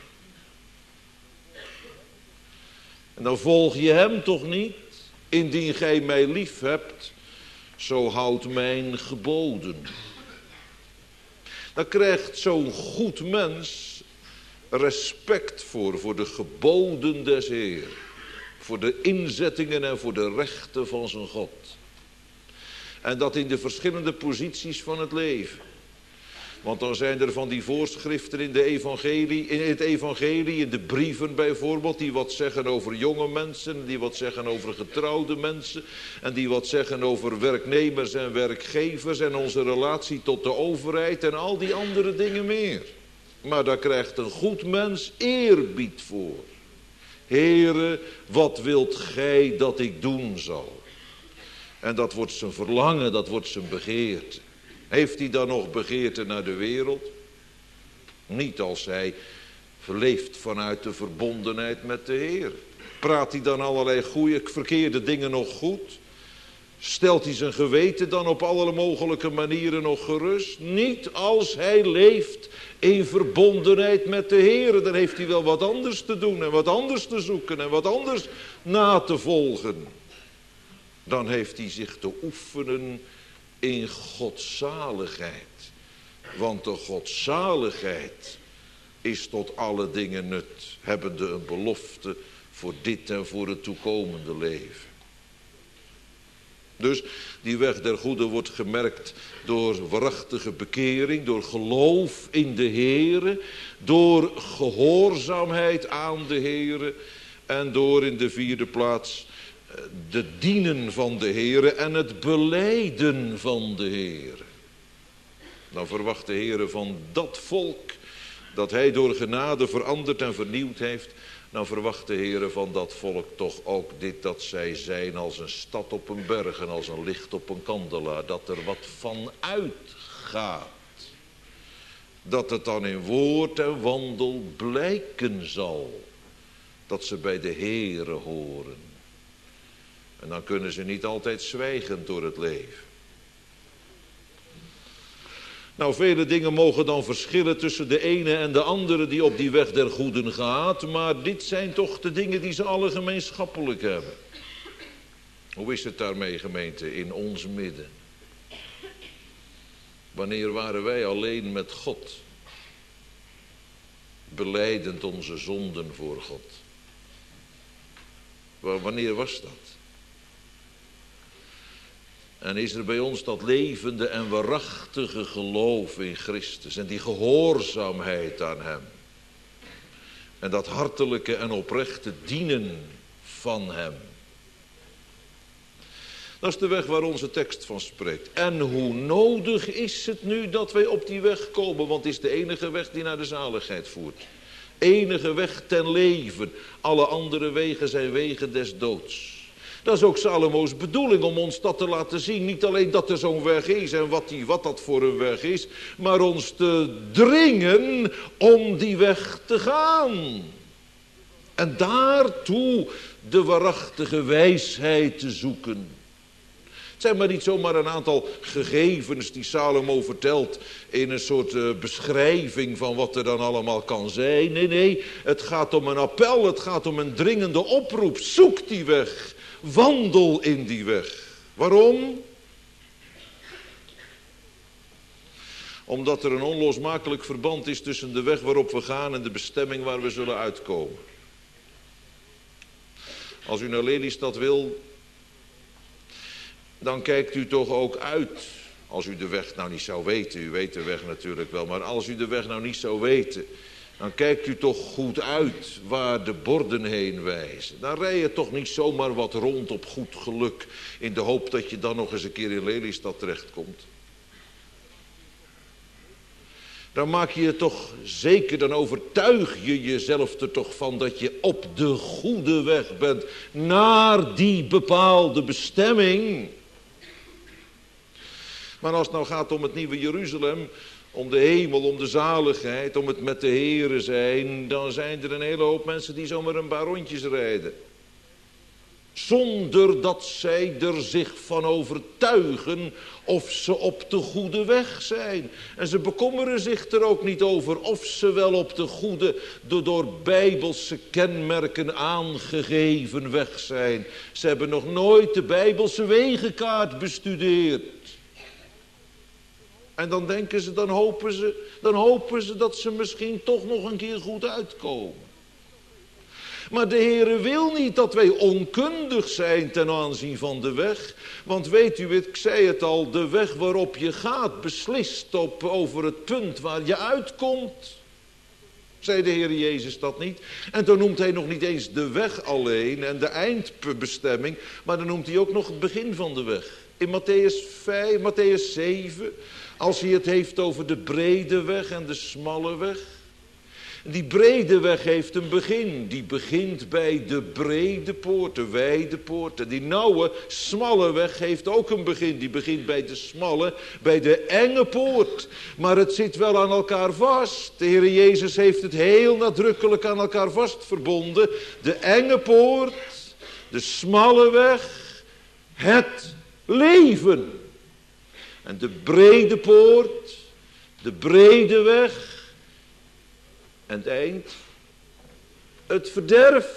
En dan volg je hem toch niet. Indien gij mij lief hebt, zo houdt mijn geboden. Dan krijgt zo'n goed mens respect voor de geboden des Heer. Voor de inzettingen en voor de rechten van zijn God. En dat in de verschillende posities van het leven. Want dan zijn er van die voorschriften in het evangelie, in de brieven bijvoorbeeld, die wat zeggen over jonge mensen, die wat zeggen over getrouwde mensen, en die wat zeggen over werknemers en werkgevers en onze relatie tot de overheid en al die andere dingen meer. Maar daar krijgt een goed mens eerbied voor. Heere, wat wilt gij dat ik doen zal? En dat wordt zijn verlangen, dat wordt zijn begeerte. Heeft hij dan nog begeerte naar de wereld? Niet als hij leeft vanuit de verbondenheid met de Heer. Praat hij dan allerlei verkeerde dingen nog goed? Stelt hij zijn geweten dan op alle mogelijke manieren nog gerust? Niet als hij leeft in verbondenheid met de Heer. Dan heeft hij wel wat anders te doen en wat anders te zoeken en wat anders na te volgen. Dan heeft hij zich te oefenen in godzaligheid. Want de godzaligheid is tot alle dingen nut, hebbende een belofte voor dit en voor het toekomende leven. Dus die weg der goeden wordt gemerkt door waarachtige bekering, door geloof in de Heere, door gehoorzaamheid aan de Heere en door in de vierde plaats de dienen van de Heere en het belijden van de Heere. Dan verwacht de Heere van dat volk dat hij door genade veranderd en vernieuwd heeft. Dan verwacht de Heere van dat volk toch ook dit, dat zij zijn als een stad op een berg en als een licht op een kandelaar. Dat er wat van uitgaat. dat het dan in woord en wandel blijken zal dat ze bij de Heere horen. En dan kunnen ze niet altijd zwijgend door het leven. Nou, vele dingen mogen dan verschillen tussen de ene en de andere die op die weg der goeden gaat, maar dit zijn toch de dingen die ze alle gemeenschappelijk hebben. Hoe is het daarmee, gemeente, in ons midden? Wanneer waren wij alleen met God, belijdend onze zonden voor God? Wanneer was dat? En is er bij ons dat levende en waarachtige geloof in Christus en die gehoorzaamheid aan hem en dat hartelijke en oprechte dienen van hem? Dat is de weg waar onze tekst van spreekt. En hoe nodig is het nu dat wij op die weg komen, want het is de enige weg die naar de zaligheid voert. Enige weg ten leven, alle andere wegen zijn wegen des doods. Dat is ook Salomo's bedoeling om ons dat te laten zien. Niet alleen dat er zo'n weg is en wat dat voor een weg is, maar ons te dringen om die weg te gaan. En daartoe de waarachtige wijsheid te zoeken. Het zijn maar niet zomaar een aantal gegevens die Salomo vertelt in een soort beschrijving van wat er dan allemaal kan zijn. Nee, het gaat om een appel, het gaat om een dringende oproep. Zoek die weg. Wandel in die weg. Waarom? Omdat er een onlosmakelijk verband is tussen de weg waarop we gaan en de bestemming waar we zullen uitkomen. Als u naar Lelystad wil, dan kijkt u toch ook uit. Als u de weg nou niet zou weten, u weet de weg natuurlijk wel, maar als u de weg nou niet zou weten, dan kijkt u toch goed uit waar de borden heen wijzen. Dan rij je toch niet zomaar wat rond op goed geluk in de hoop dat je dan nog eens een keer in Lelystad terechtkomt. Dan maak je je toch zeker, dan overtuig je jezelf er toch van dat je op de goede weg bent naar die bepaalde bestemming. Maar als het nou gaat om het nieuwe Jeruzalem, om de hemel, om de zaligheid, om het met de Here zijn, dan zijn er een hele hoop mensen die zomaar een paar rondjes rijden. Zonder dat zij er zich van overtuigen of ze op de goede weg zijn. En ze bekommeren zich er ook niet over of ze wel op de goede, door bijbelse kenmerken aangegeven weg zijn. Ze hebben nog nooit de bijbelse wegenkaart bestudeerd. En dan denken ze, dan hopen ze dat ze misschien toch nog een keer goed uitkomen. Maar de Heere wil niet dat wij onkundig zijn ten aanzien van de weg. Want weet u, ik zei het al, de weg waarop je gaat beslist over het punt waar je uitkomt. Zei de Heer Jezus dat niet? En dan noemt hij nog niet eens de weg alleen en de eindbestemming, maar dan noemt hij ook nog het begin van de weg. In Matthäus 7, als hij het heeft over de brede weg en de smalle weg. Die brede weg heeft een begin. Die begint bij de brede poort, de wijde poort. En die nauwe, smalle weg heeft ook een begin. Die begint bij de smalle, bij de enge poort. Maar het zit wel aan elkaar vast. De Heer Jezus heeft het heel nadrukkelijk aan elkaar vast verbonden. De enge poort, de smalle weg, het leven. En de brede poort, de brede weg. En het eind, het verderf.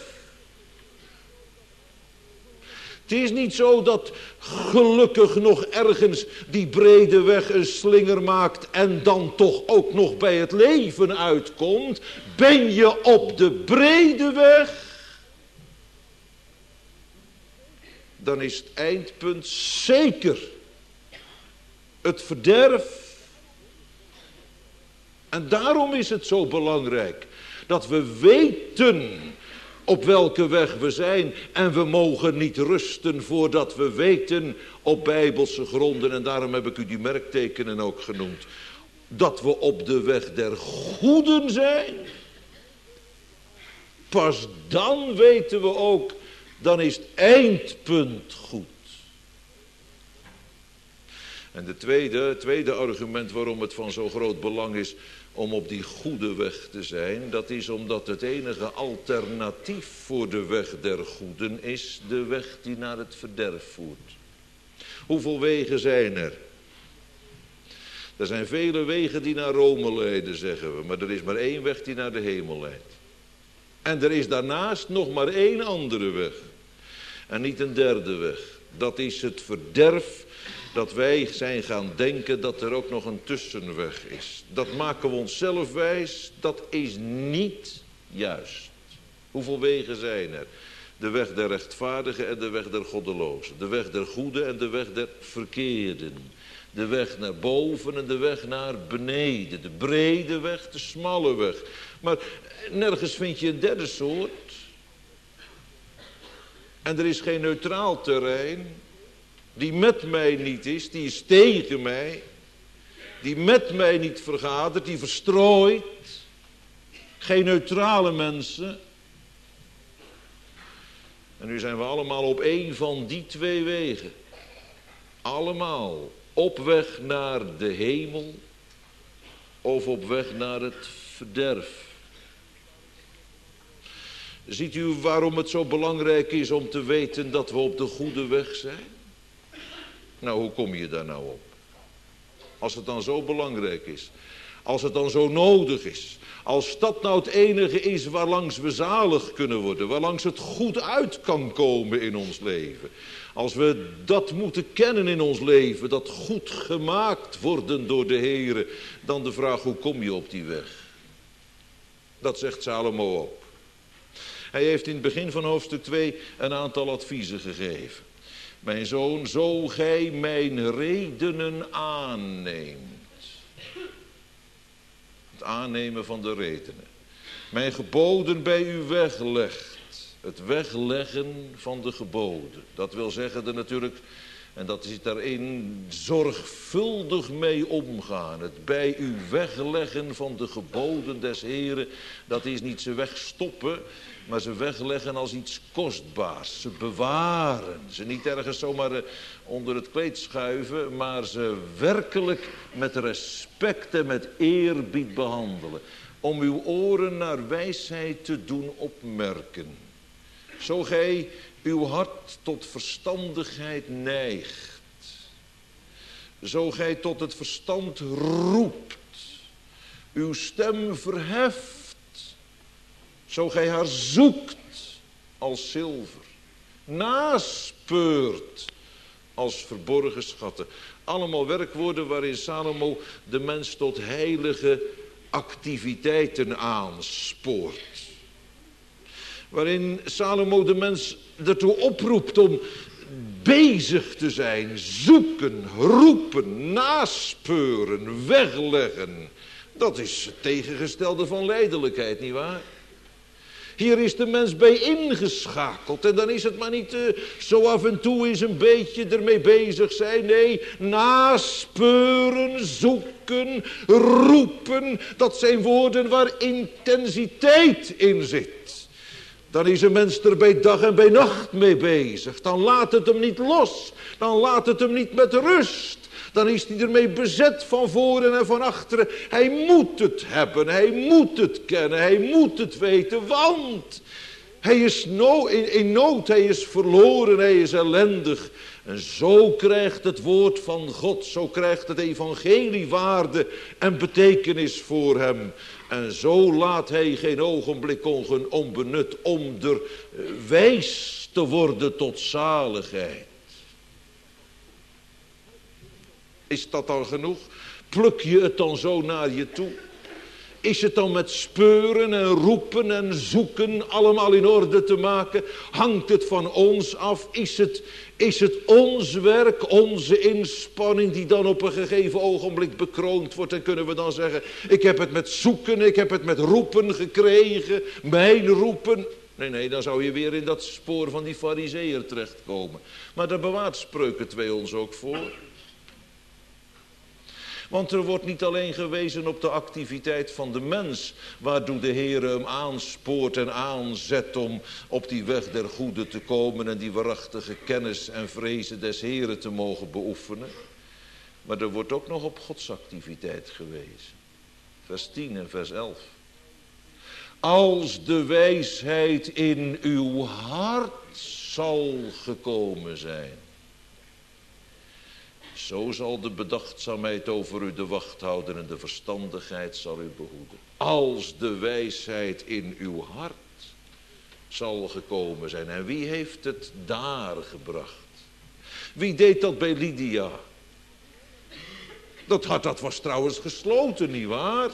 Het is niet zo dat gelukkig nog ergens die brede weg een slinger maakt en dan toch ook nog bij het leven uitkomt. Ben je op de brede weg, dan is het eindpunt zeker het verderf. En daarom is het zo belangrijk dat we weten op welke weg we zijn. En we mogen niet rusten voordat we weten op bijbelse gronden. En daarom heb ik u die merktekenen ook genoemd. Dat we op de weg der goeden zijn. Pas dan weten we ook, dan is het eindpunt goed. En het tweede argument waarom het van zo groot belang is om op die goede weg te zijn, dat is omdat het enige alternatief voor de weg der goeden is de weg die naar het verderf voert. Hoeveel wegen zijn er? Er zijn vele wegen die naar Rome leiden, zeggen we, maar er is maar één weg die naar de hemel leidt. En er is daarnaast nog maar één andere weg. En niet een derde weg. Dat is het verderf, dat wij zijn gaan denken dat er ook nog een tussenweg is. Dat maken we onszelf wijs, dat is niet juist. Hoeveel wegen zijn er? De weg der rechtvaardigen en de weg der goddelozen. De weg der goede en de weg der verkeerden. De weg naar boven en de weg naar beneden. De brede weg, de smalle weg. Maar nergens vind je een derde soort. En er is geen neutraal terrein. Die met mij niet is, die is tegen mij. Die met mij niet vergadert, die verstrooit. Geen neutrale mensen. En nu zijn we allemaal op één van die twee wegen. Allemaal op weg naar de hemel of op weg naar het verderf. Ziet u waarom het zo belangrijk is om te weten dat we op de goede weg zijn? Nou, hoe kom je daar nou op? Als het dan zo belangrijk is. Als het dan zo nodig is. Als dat nou het enige is waarlangs we zalig kunnen worden. Waarlangs het goed uit kan komen in ons leven. Als we dat moeten kennen in ons leven. Dat goed gemaakt worden door de Heere. Dan de vraag, hoe kom je op die weg? Dat zegt Salomo ook. Hij heeft in het begin van hoofdstuk 2 een aantal adviezen gegeven. Mijn zoon, zo gij mijn redenen aanneemt. Het aannemen van de redenen. Mijn geboden bij u weglegt. Het wegleggen van de geboden. Dat wil zeggen er natuurlijk, en dat zit daarin, zorgvuldig mee omgaan. Het bij u wegleggen van de geboden des Heren. Dat is niet ze wegstoppen, maar ze wegleggen als iets kostbaars. Ze bewaren. Ze niet ergens zomaar onder het kleed schuiven, maar ze werkelijk met respect en met eerbied behandelen. Om uw oren naar wijsheid te doen opmerken. Zo gij uw hart tot verstandigheid neigt. Zo gij tot het verstand roept. Uw stem verheft. Zo gij haar zoekt als zilver. Naspeurt als verborgen schatten. Allemaal werkwoorden waarin Salomo de mens tot heilige activiteiten aanspoort. Waarin Salomo de mens ertoe oproept om bezig te zijn. Zoeken, roepen, naspeuren, wegleggen. Dat is het tegengestelde van lijdelijkheid, nietwaar? Hier is de mens bij ingeschakeld. En dan is het maar niet zo af en toe eens een beetje ermee bezig zijn. Nee, naspeuren, zoeken, roepen. Dat zijn woorden waar intensiteit in zit. Dan is een mens er bij dag en bij nacht mee bezig. Dan laat het hem niet los. Dan laat het hem niet met rust. Dan is hij ermee bezet van voren en van achteren. Hij moet het hebben, hij moet het kennen, hij moet het weten. Want hij is in nood, hij is verloren, hij is ellendig. En zo krijgt het woord van God, zo krijgt het evangelie waarde en betekenis voor hem. En zo laat hij geen ogenblik onbenut om er wijs te worden tot zaligheid. Is dat dan genoeg? Pluk je het dan zo naar je toe? Is het dan met speuren en roepen en zoeken allemaal in orde te maken? Hangt het van ons af? Is het ons werk, onze inspanning die dan op een gegeven ogenblik bekroond wordt? En kunnen we dan zeggen, ik heb het met zoeken, ik heb het met roepen gekregen, mijn roepen. Nee, dan zou je weer in dat spoor van die farizeeër terechtkomen. Maar daar bewaart Spreuken 2 ons ook voor. Want er wordt niet alleen gewezen op de activiteit van de mens, waardoor de Heer hem aanspoort en aanzet om op die weg der goede te komen en die waarachtige kennis en vrezen des Heeren te mogen beoefenen. Maar er wordt ook nog op Gods activiteit gewezen. Vers 10 en vers 11. Als de wijsheid in uw hart zal gekomen zijn, zo zal de bedachtzaamheid over u de wacht houden en de verstandigheid zal u behoeden. Als de wijsheid in uw hart zal gekomen zijn. En wie heeft het daar gebracht? Wie deed dat bij Lydia? Dat hart, dat was trouwens gesloten, nietwaar?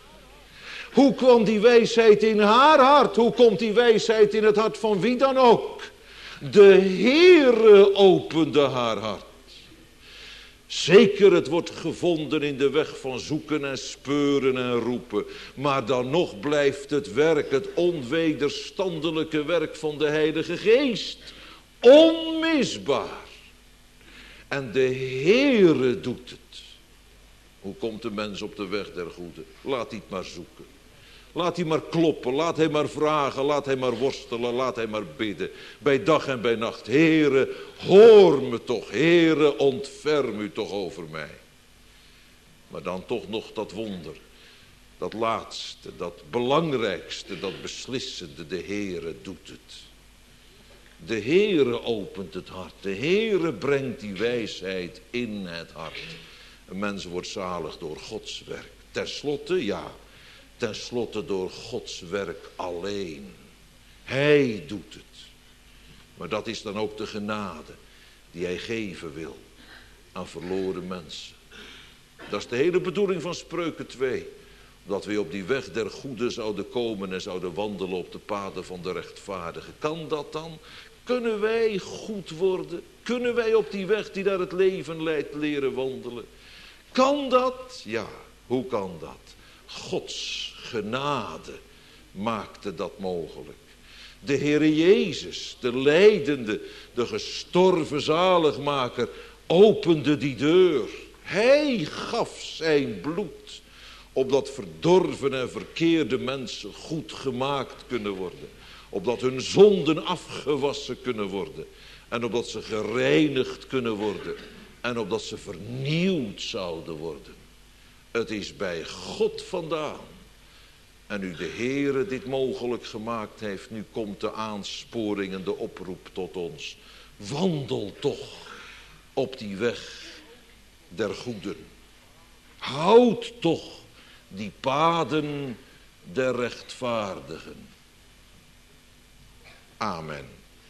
Hoe kwam die wijsheid in haar hart? Hoe komt die wijsheid in het hart van wie dan ook? De Heere opende haar hart. Zeker, het wordt gevonden in de weg van zoeken en speuren en roepen. Maar dan nog blijft het werk, het onwederstandelijke werk van de Heilige Geest, onmisbaar. En de Heere doet het. Hoe komt de mens op de weg der goede? Laat hij het maar zoeken. Laat hij maar kloppen, laat hij maar vragen, laat hij maar worstelen, laat hij maar bidden. Bij dag en bij nacht. Heere, hoor me toch. Heere, ontferm u toch over mij. Maar dan toch nog dat wonder. Dat laatste, dat belangrijkste, dat beslissende. De Heere doet het. De Heere opent het hart. De Heere brengt die wijsheid in het hart. Een mens wordt zalig door Gods werk. Ten slotte, ja. Ten slotte door Gods werk alleen. Hij doet het. Maar dat is dan ook de genade die hij geven wil aan verloren mensen. Dat is de hele bedoeling van Spreuken 2. Dat we op die weg der goede zouden komen en zouden wandelen op de paden van de rechtvaardigen. Kan dat dan? Kunnen wij goed worden? Kunnen wij op die weg die naar het leven leidt leren wandelen? Kan dat? Ja, hoe kan dat? Gods genade maakte dat mogelijk. De Heere Jezus, de lijdende, de gestorven zaligmaker, opende die deur. Hij gaf zijn bloed, opdat verdorven en verkeerde mensen goed gemaakt kunnen worden. Opdat hun zonden afgewassen kunnen worden. En opdat ze gereinigd kunnen worden. En opdat ze vernieuwd zouden worden. Het is bij God vandaan. En nu de Heere dit mogelijk gemaakt heeft, nu komt de aansporing en de oproep tot ons. Wandel toch op die weg der goeden. Houd toch die paden der rechtvaardigen. Amen.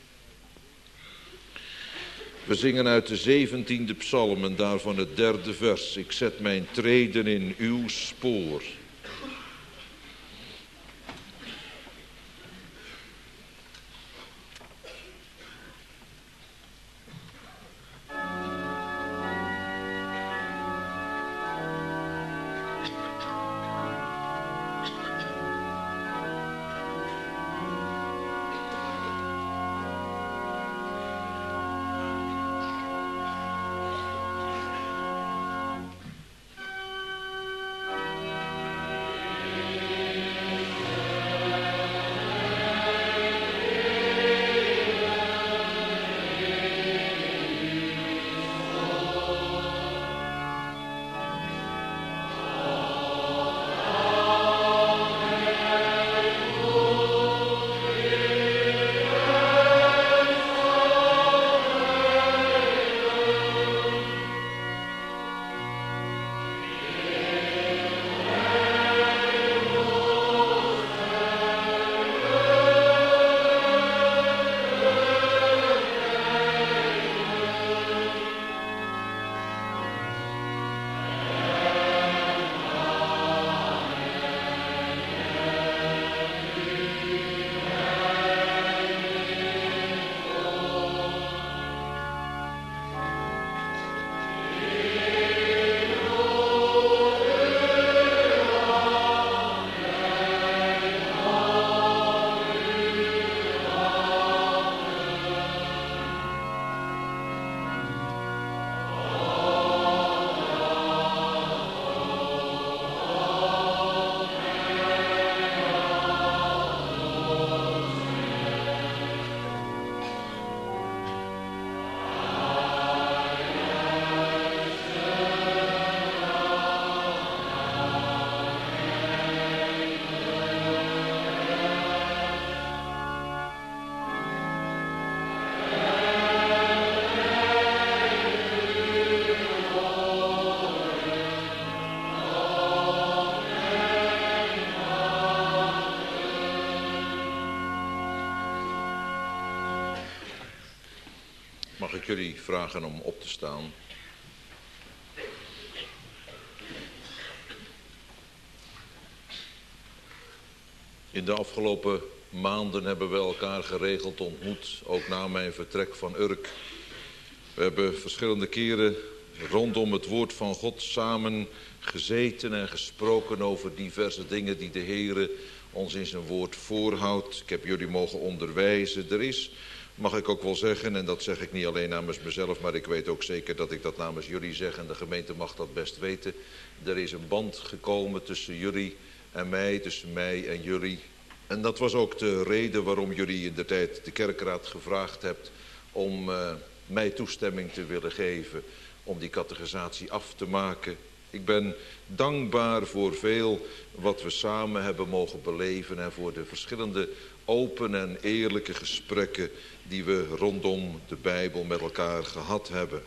We zingen uit de 17e psalm en daarvan het 3e vers. Ik zet mijn treden in uw spoor. Mag ik jullie vragen om op te staan? In de afgelopen maanden hebben we elkaar geregeld ontmoet, ook na mijn vertrek van Urk. We hebben verschillende keren rondom het woord van God samen gezeten en gesproken over diverse dingen die de Heere ons in zijn woord voorhoudt. Ik heb jullie mogen onderwijzen. Er is, mag ik ook wel zeggen, en dat zeg ik niet alleen namens mezelf, maar ik weet ook zeker dat ik dat namens jullie zeg en de gemeente mag dat best weten. Er is een band gekomen tussen jullie en mij, tussen mij en jullie. En dat was ook de reden waarom jullie in de tijd de kerkraad gevraagd hebt om mij toestemming te willen geven om die catechisatie af te maken. Ik ben dankbaar voor veel wat we samen hebben mogen beleven en voor de verschillende open en eerlijke gesprekken die we rondom de Bijbel met elkaar gehad hebben.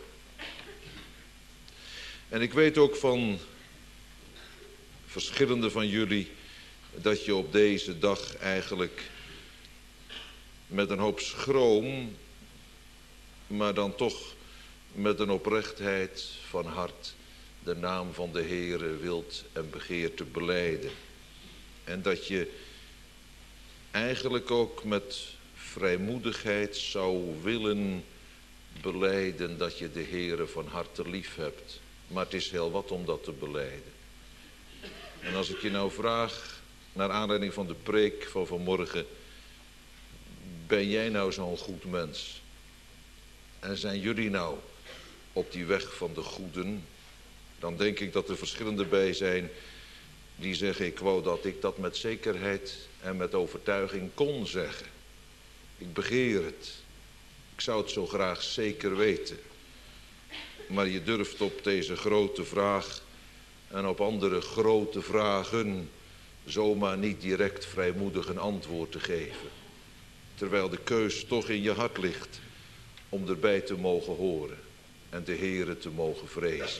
En ik weet ook van verschillende van jullie dat je op deze dag eigenlijk met een hoop schroom, maar dan toch met een oprechtheid van hart de naam van de Heere wilt en begeert te belijden. En dat je eigenlijk ook met vrijmoedigheid zou willen belijden dat je de Heere van harte lief hebt. Maar het is heel wat om dat te belijden. En als ik je nou vraag, naar aanleiding van de preek van vanmorgen, ben jij nou zo'n goed mens? En zijn jullie nou op die weg van de goeden? Dan denk ik dat er verschillende bij zijn die zeggen, ik wou dat ik dat met zekerheid en met overtuiging kon zeggen. Ik begeer het. Ik zou het zo graag zeker weten. Maar je durft op deze grote vraag en op andere grote vragen zomaar niet direct vrijmoedig een antwoord te geven. Terwijl de keus toch in je hart ligt om erbij te mogen horen en de Heere te mogen vrezen.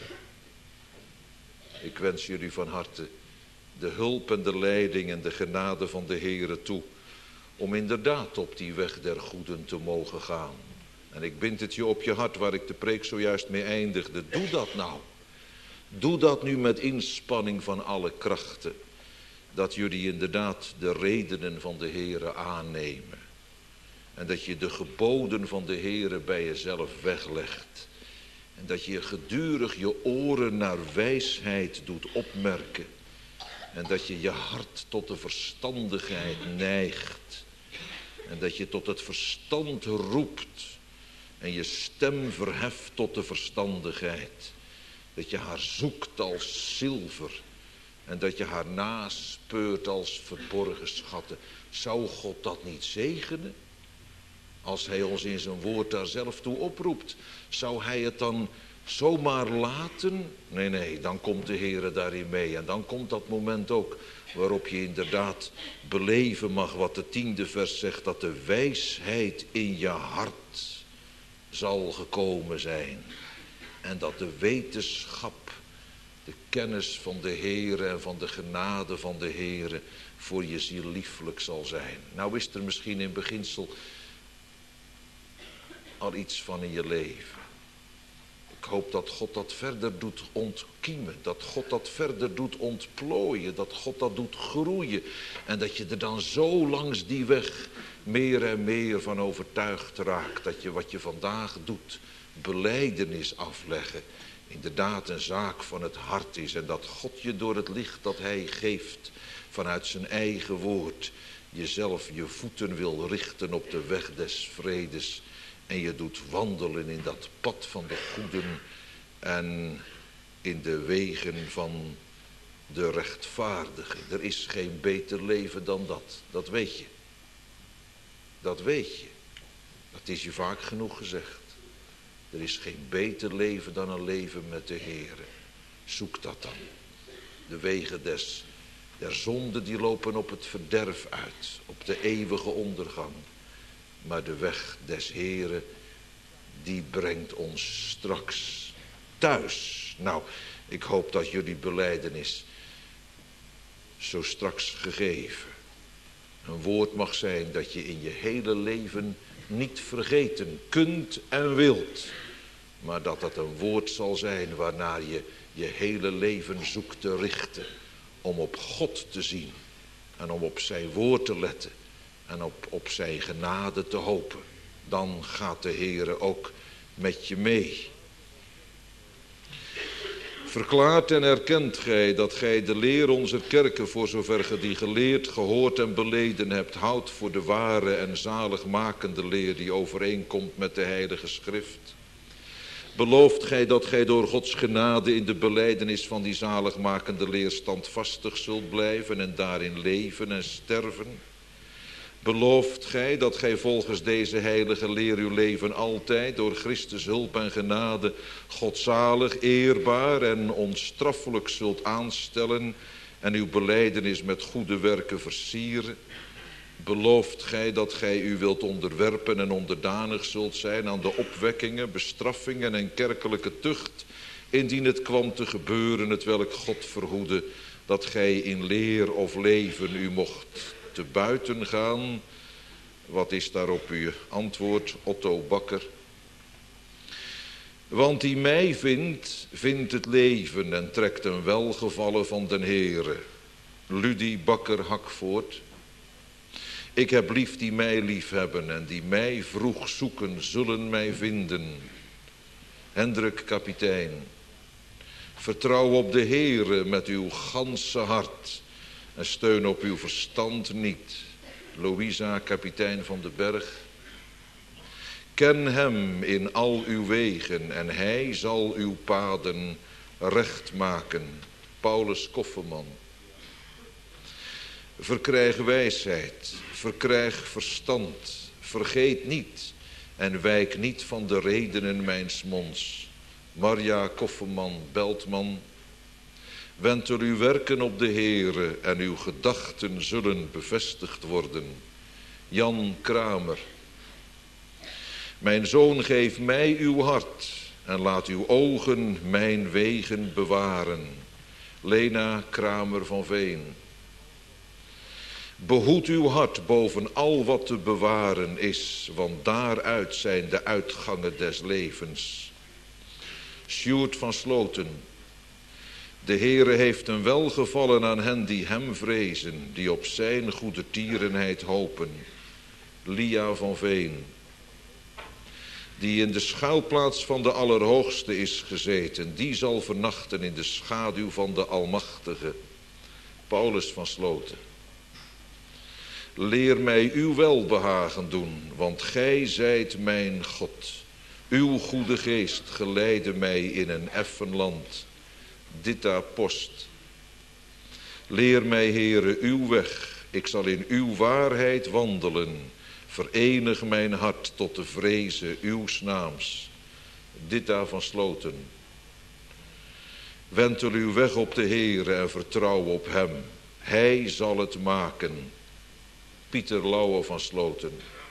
Ik wens jullie van harte de hulp en de leiding en de genade van de Heere toe, om inderdaad op die weg der goeden te mogen gaan. En ik bind het je op je hart waar ik de preek zojuist mee eindigde. Doe dat nou. Doe dat nu met inspanning van alle krachten. Dat jullie inderdaad de redenen van de Heere aannemen. En dat je de geboden van de Heere bij jezelf weglegt. En dat je gedurig je oren naar wijsheid doet opmerken. En dat je je hart tot de verstandigheid neigt. En dat je tot het verstand roept. En je stem verheft tot de verstandigheid. Dat je haar zoekt als zilver. En dat je haar naspeurt als verborgen schatten. Zou God dat niet zegenen? Als hij ons in zijn woord daar zelf toe oproept. Zou hij het dan zomaar laten? Nee, dan komt de Heere daarin mee. En dan komt dat moment ook waarop je inderdaad beleven mag wat de 10e vers zegt. Dat de wijsheid in je hart zal gekomen zijn. En dat de wetenschap, de kennis van de Heere en van de genade van de Heere voor je ziel lieflijk zal zijn. Nou is er misschien in beginsel al iets van in je leven. Ik hoop dat God dat verder doet ontkiemen. Dat God dat verder doet ontplooien. Dat God dat doet groeien. En dat je er dan zo langs die weg meer en meer van overtuigd raakt. Dat je wat je vandaag doet, belijdenis afleggen, inderdaad een zaak van het hart is. En dat God je door het licht dat hij geeft vanuit zijn eigen woord jezelf je voeten wil richten op de weg des vredes. En je doet wandelen in dat pad van de goeden en in de wegen van de rechtvaardigen. Er is geen beter leven dan dat. Dat weet je. Dat weet je. Dat is je vaak genoeg gezegd. Er is geen beter leven dan een leven met de Heere. Zoek dat dan. De wegen der zonde die lopen op het verderf uit. Op de eeuwige ondergang. Maar de weg des Heere, die brengt ons straks thuis. Nou, ik hoop dat jullie belijdenis zo straks gegeven Een woord mag zijn dat je in je hele leven niet vergeten kunt en wilt. Maar dat dat een woord zal zijn waarnaar je je hele leven zoekt te richten. Om op God te zien. En om op zijn woord te letten. En op zijn genade te hopen. Dan gaat de Heere ook met je mee. Verklaart en erkent gij dat gij de leer onze kerken, voor zover ge die geleerd, gehoord en beleden hebt, houdt voor de ware en zaligmakende leer die overeenkomt met de heilige schrift? Belooft gij dat gij door Gods genade in de belijdenis van die zaligmakende leer standvastig zult blijven en daarin leven en sterven? Belooft gij dat gij volgens deze heilige leer uw leven altijd door Christus hulp en genade godzalig, eerbaar en onstraffelijk zult aanstellen en uw belijdenis met goede werken versieren? Belooft gij dat gij u wilt onderwerpen en onderdanig zult zijn aan de opwekkingen, bestraffingen en kerkelijke tucht, indien het kwam te gebeuren, hetwelk God verhoede, dat gij in leer of leven u mocht te buiten gaan? Wat is daarop uw antwoord, Otto Bakker? Want die mij vindt, vindt het leven en trekt een welgevallen van den Heere. Ludie Bakker Hakvoort. Ik heb lief die mij lief hebben en die mij vroeg zoeken, zullen mij vinden. Hendrik Kapitein. Vertrouw op de Heere met uw ganse hart en steun op uw verstand niet. Louisa, kapitein van de Berg. Ken hem in al uw wegen en hij zal uw paden recht maken. Paulus Kofferman. Verkrijg wijsheid, verkrijg verstand, vergeet niet en wijk niet van de redenen mijns monds. Maria Kofferman, Beltman. Wentel uw werken op de Heere en uw gedachten zullen bevestigd worden. Jan Kramer. Mijn zoon, geef mij uw hart en laat uw ogen mijn wegen bewaren. Lena Kramer van Veen. Behoed uw hart boven al wat te bewaren is, want daaruit zijn de uitgangen des levens. Sjoerd van Sloten. De Heere heeft een welgevallen aan hen die hem vrezen, die op zijn goede tierenheid hopen. Lia van Veen. Die in de schuilplaats van de Allerhoogste is gezeten, die zal vernachten in de schaduw van de Almachtige. Paulus van Sloten. Leer mij uw welbehagen doen, want gij zijt mijn God. Uw goede geest geleidde mij in een effen land. Ditta Post. Leer mij, Heere, uw weg. Ik zal in uw waarheid wandelen. Verenig mijn hart tot de vrezen uws naams. Ditta van Sloten. Wentel uw weg op de Heere en vertrouw op hem. Hij zal het maken. Pieter Lauwe van Sloten.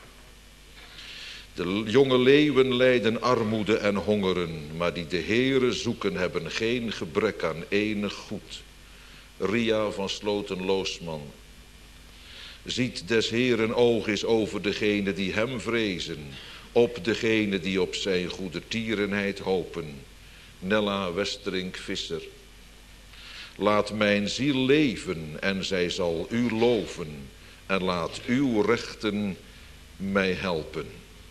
De jonge leeuwen lijden armoede en hongeren, maar die de Heere zoeken hebben geen gebrek aan enig goed. Ria van Sloten-Loosman. Ziet des Heeren oog is over degene die hem vrezen, op degene die op zijn goede tierenheid hopen. Nella Westerink-Visser. Laat mijn ziel leven en zij zal u loven en laat uw rechten mij helpen.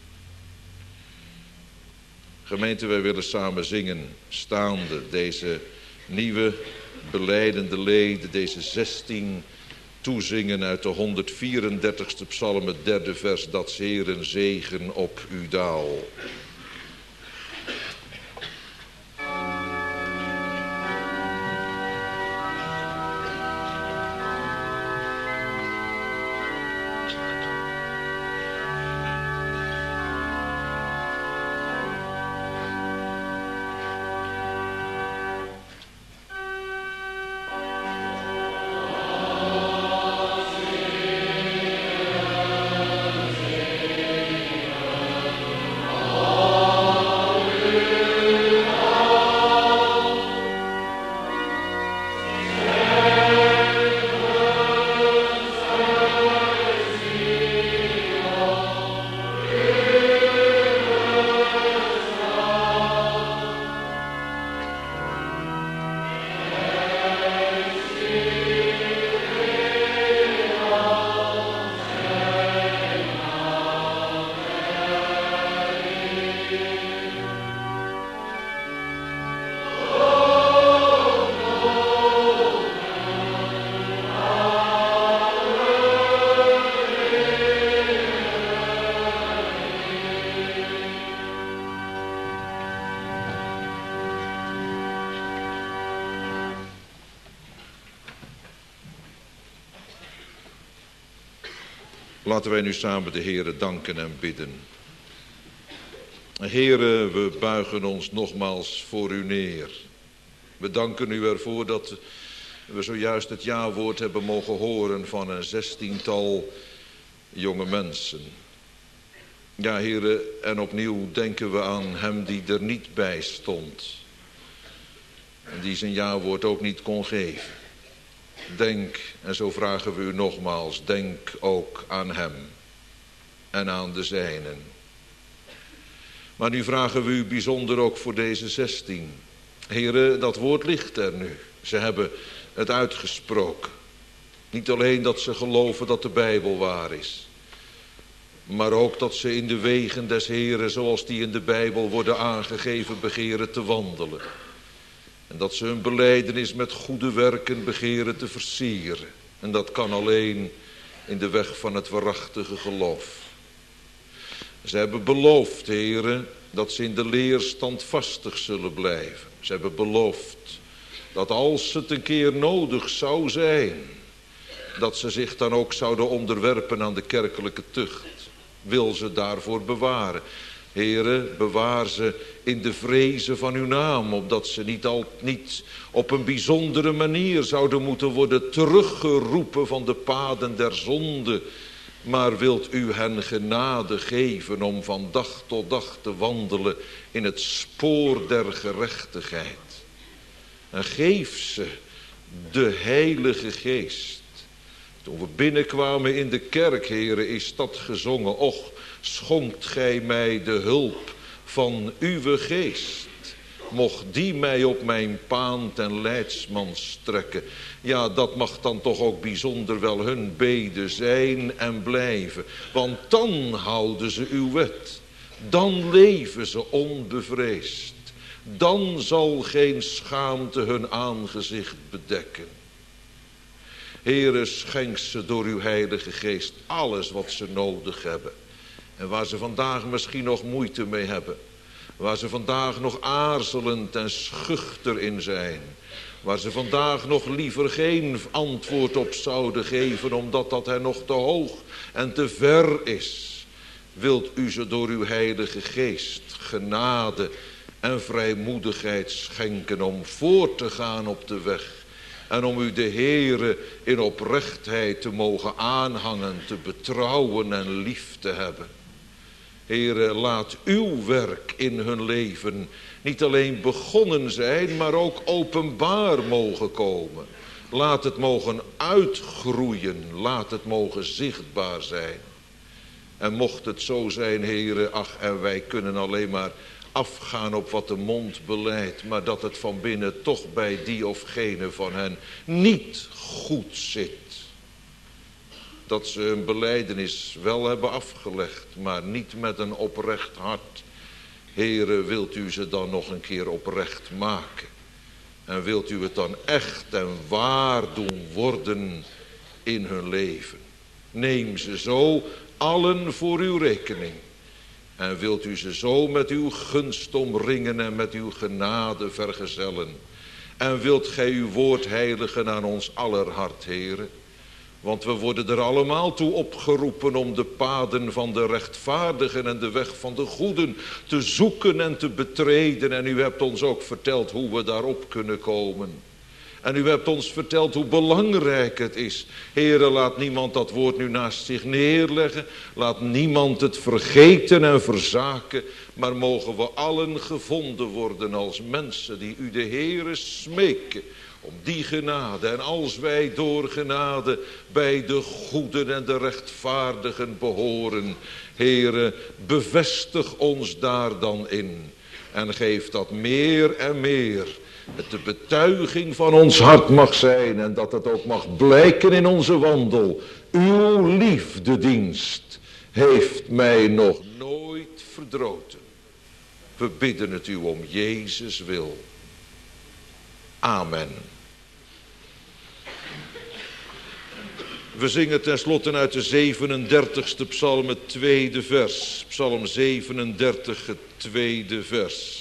Gemeente, wij willen samen zingen, staande, deze nieuwe belijdende leden, deze 16 toezingen uit de 134ste psalm, het 3e vers, dat 's Heeren zegen op u daal. Oh Laten wij nu samen de Heere danken en bidden. Heere, we buigen ons nogmaals voor u neer. We danken u ervoor dat we zojuist het jawoord hebben mogen horen van een 16-tal jonge mensen. Ja, Heere, en opnieuw denken we aan hem die er niet bij stond. En die zijn jawoord ook niet kon geven. Denk, en zo vragen we u nogmaals, denk ook aan hem en aan de zijnen. Maar nu vragen we u bijzonder ook voor deze 16. Heere, dat woord ligt er nu. Ze hebben het uitgesproken. Niet alleen dat ze geloven dat de Bijbel waar is, maar ook dat ze in de wegen des Heeren, zoals die in de Bijbel worden aangegeven, begeren te wandelen. En dat ze hun belijdenis met goede werken begeren te versieren. En dat kan alleen in de weg van het waarachtige geloof. Ze hebben beloofd, Heere, dat ze in de leer standvastig zullen blijven. Ze hebben beloofd dat als het een keer nodig zou zijn, dat ze zich dan ook zouden onderwerpen aan de kerkelijke tucht. Wil ze daarvoor bewaren. Heere, bewaar ze in de vrezen van uw naam, opdat ze niet op een bijzondere manier zouden moeten worden teruggeroepen van de paden der zonde. Maar wilt u hen genade geven om van dag tot dag te wandelen in het spoor der gerechtigheid. En geef ze de Heilige Geest. Toen we binnenkwamen in de kerk, Heere, is dat gezongen. Och, schonkt gij mij de hulp van uw geest. Mocht die mij op mijn paan ten leidsman strekken. Ja, dat mag dan toch ook bijzonder wel hun bede zijn en blijven. Want dan houden ze uw wet. Dan leven ze onbevreesd. Dan zal geen schaamte hun aangezicht bedekken. Heere, schenk ze door uw Heilige Geest alles wat ze nodig hebben. En waar ze vandaag misschien nog moeite mee hebben. Waar ze vandaag nog aarzelend en schuchter in zijn. Waar ze vandaag nog liever geen antwoord op zouden geven, omdat dat hen nog te hoog en te ver is. Wilt u ze door uw Heilige Geest genade en vrijmoedigheid schenken om voort te gaan op de weg. En om u de Heere in oprechtheid te mogen aanhangen, te betrouwen en lief te hebben. Heere, laat uw werk in hun leven niet alleen begonnen zijn, maar ook openbaar mogen komen. Laat het mogen uitgroeien, laat het mogen zichtbaar zijn. En mocht het zo zijn, Heere, ach, en wij kunnen alleen maar afgaan op wat de mond beleidt, maar dat het van binnen toch bij die of gene van hen niet goed zit. Dat ze hun belijdenis wel hebben afgelegd, maar niet met een oprecht hart. Heere, wilt u ze dan nog een keer oprecht maken? En wilt u het dan echt en waar doen worden in hun leven? Neem ze zo allen voor uw rekening. En wilt u ze zo met uw gunst omringen en met uw genade vergezellen. En wilt gij uw woord heiligen aan ons aller hart, Heere. Want we worden er allemaal toe opgeroepen om de paden van de rechtvaardigen en de weg van de goeden te zoeken en te betreden. En u hebt ons ook verteld hoe we daarop kunnen komen. En u hebt ons verteld hoe belangrijk het is. Heere, laat niemand dat woord nu naast zich neerleggen. Laat niemand het vergeten en verzaken. Maar mogen we allen gevonden worden als mensen die u de Heere smeken om die genade. En als wij door genade bij de goeden en de rechtvaardigen behoren, Heere, bevestig ons daar dan in. En geef dat meer en meer het de betuiging van ons hart mag zijn. En dat het ook mag blijken in onze wandel. Uw liefdedienst heeft mij nog nooit verdroten. We bidden het u om Jezus wil. Amen. We zingen tenslotte uit de 37e psalm het tweede vers. Psalm 37, het tweede vers.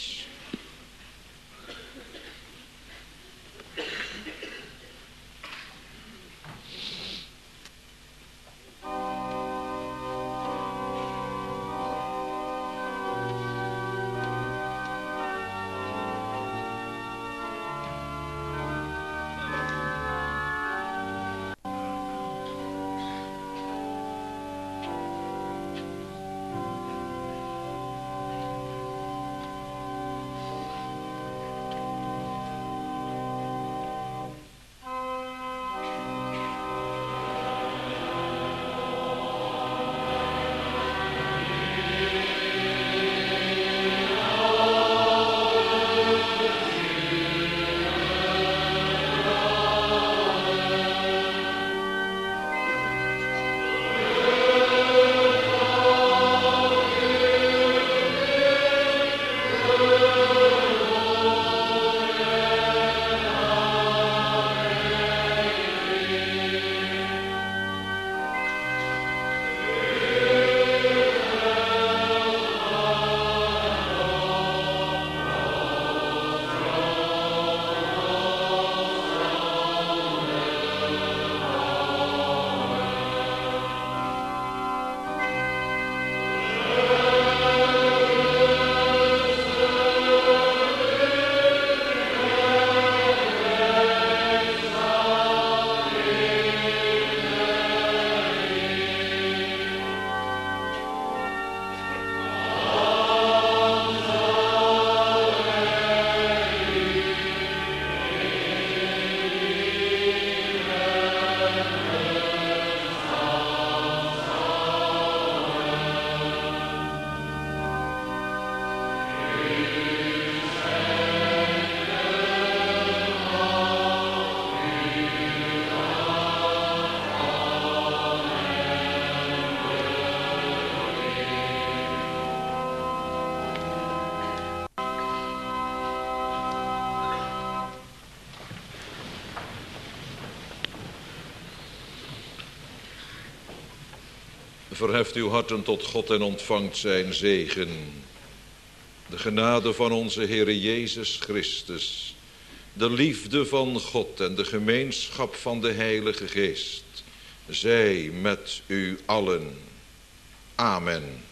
Verheft uw harten tot God en ontvangt zijn zegen. De genade van onze Heere Jezus Christus, de liefde van God en de gemeenschap van de Heilige Geest, zij met u allen. Amen.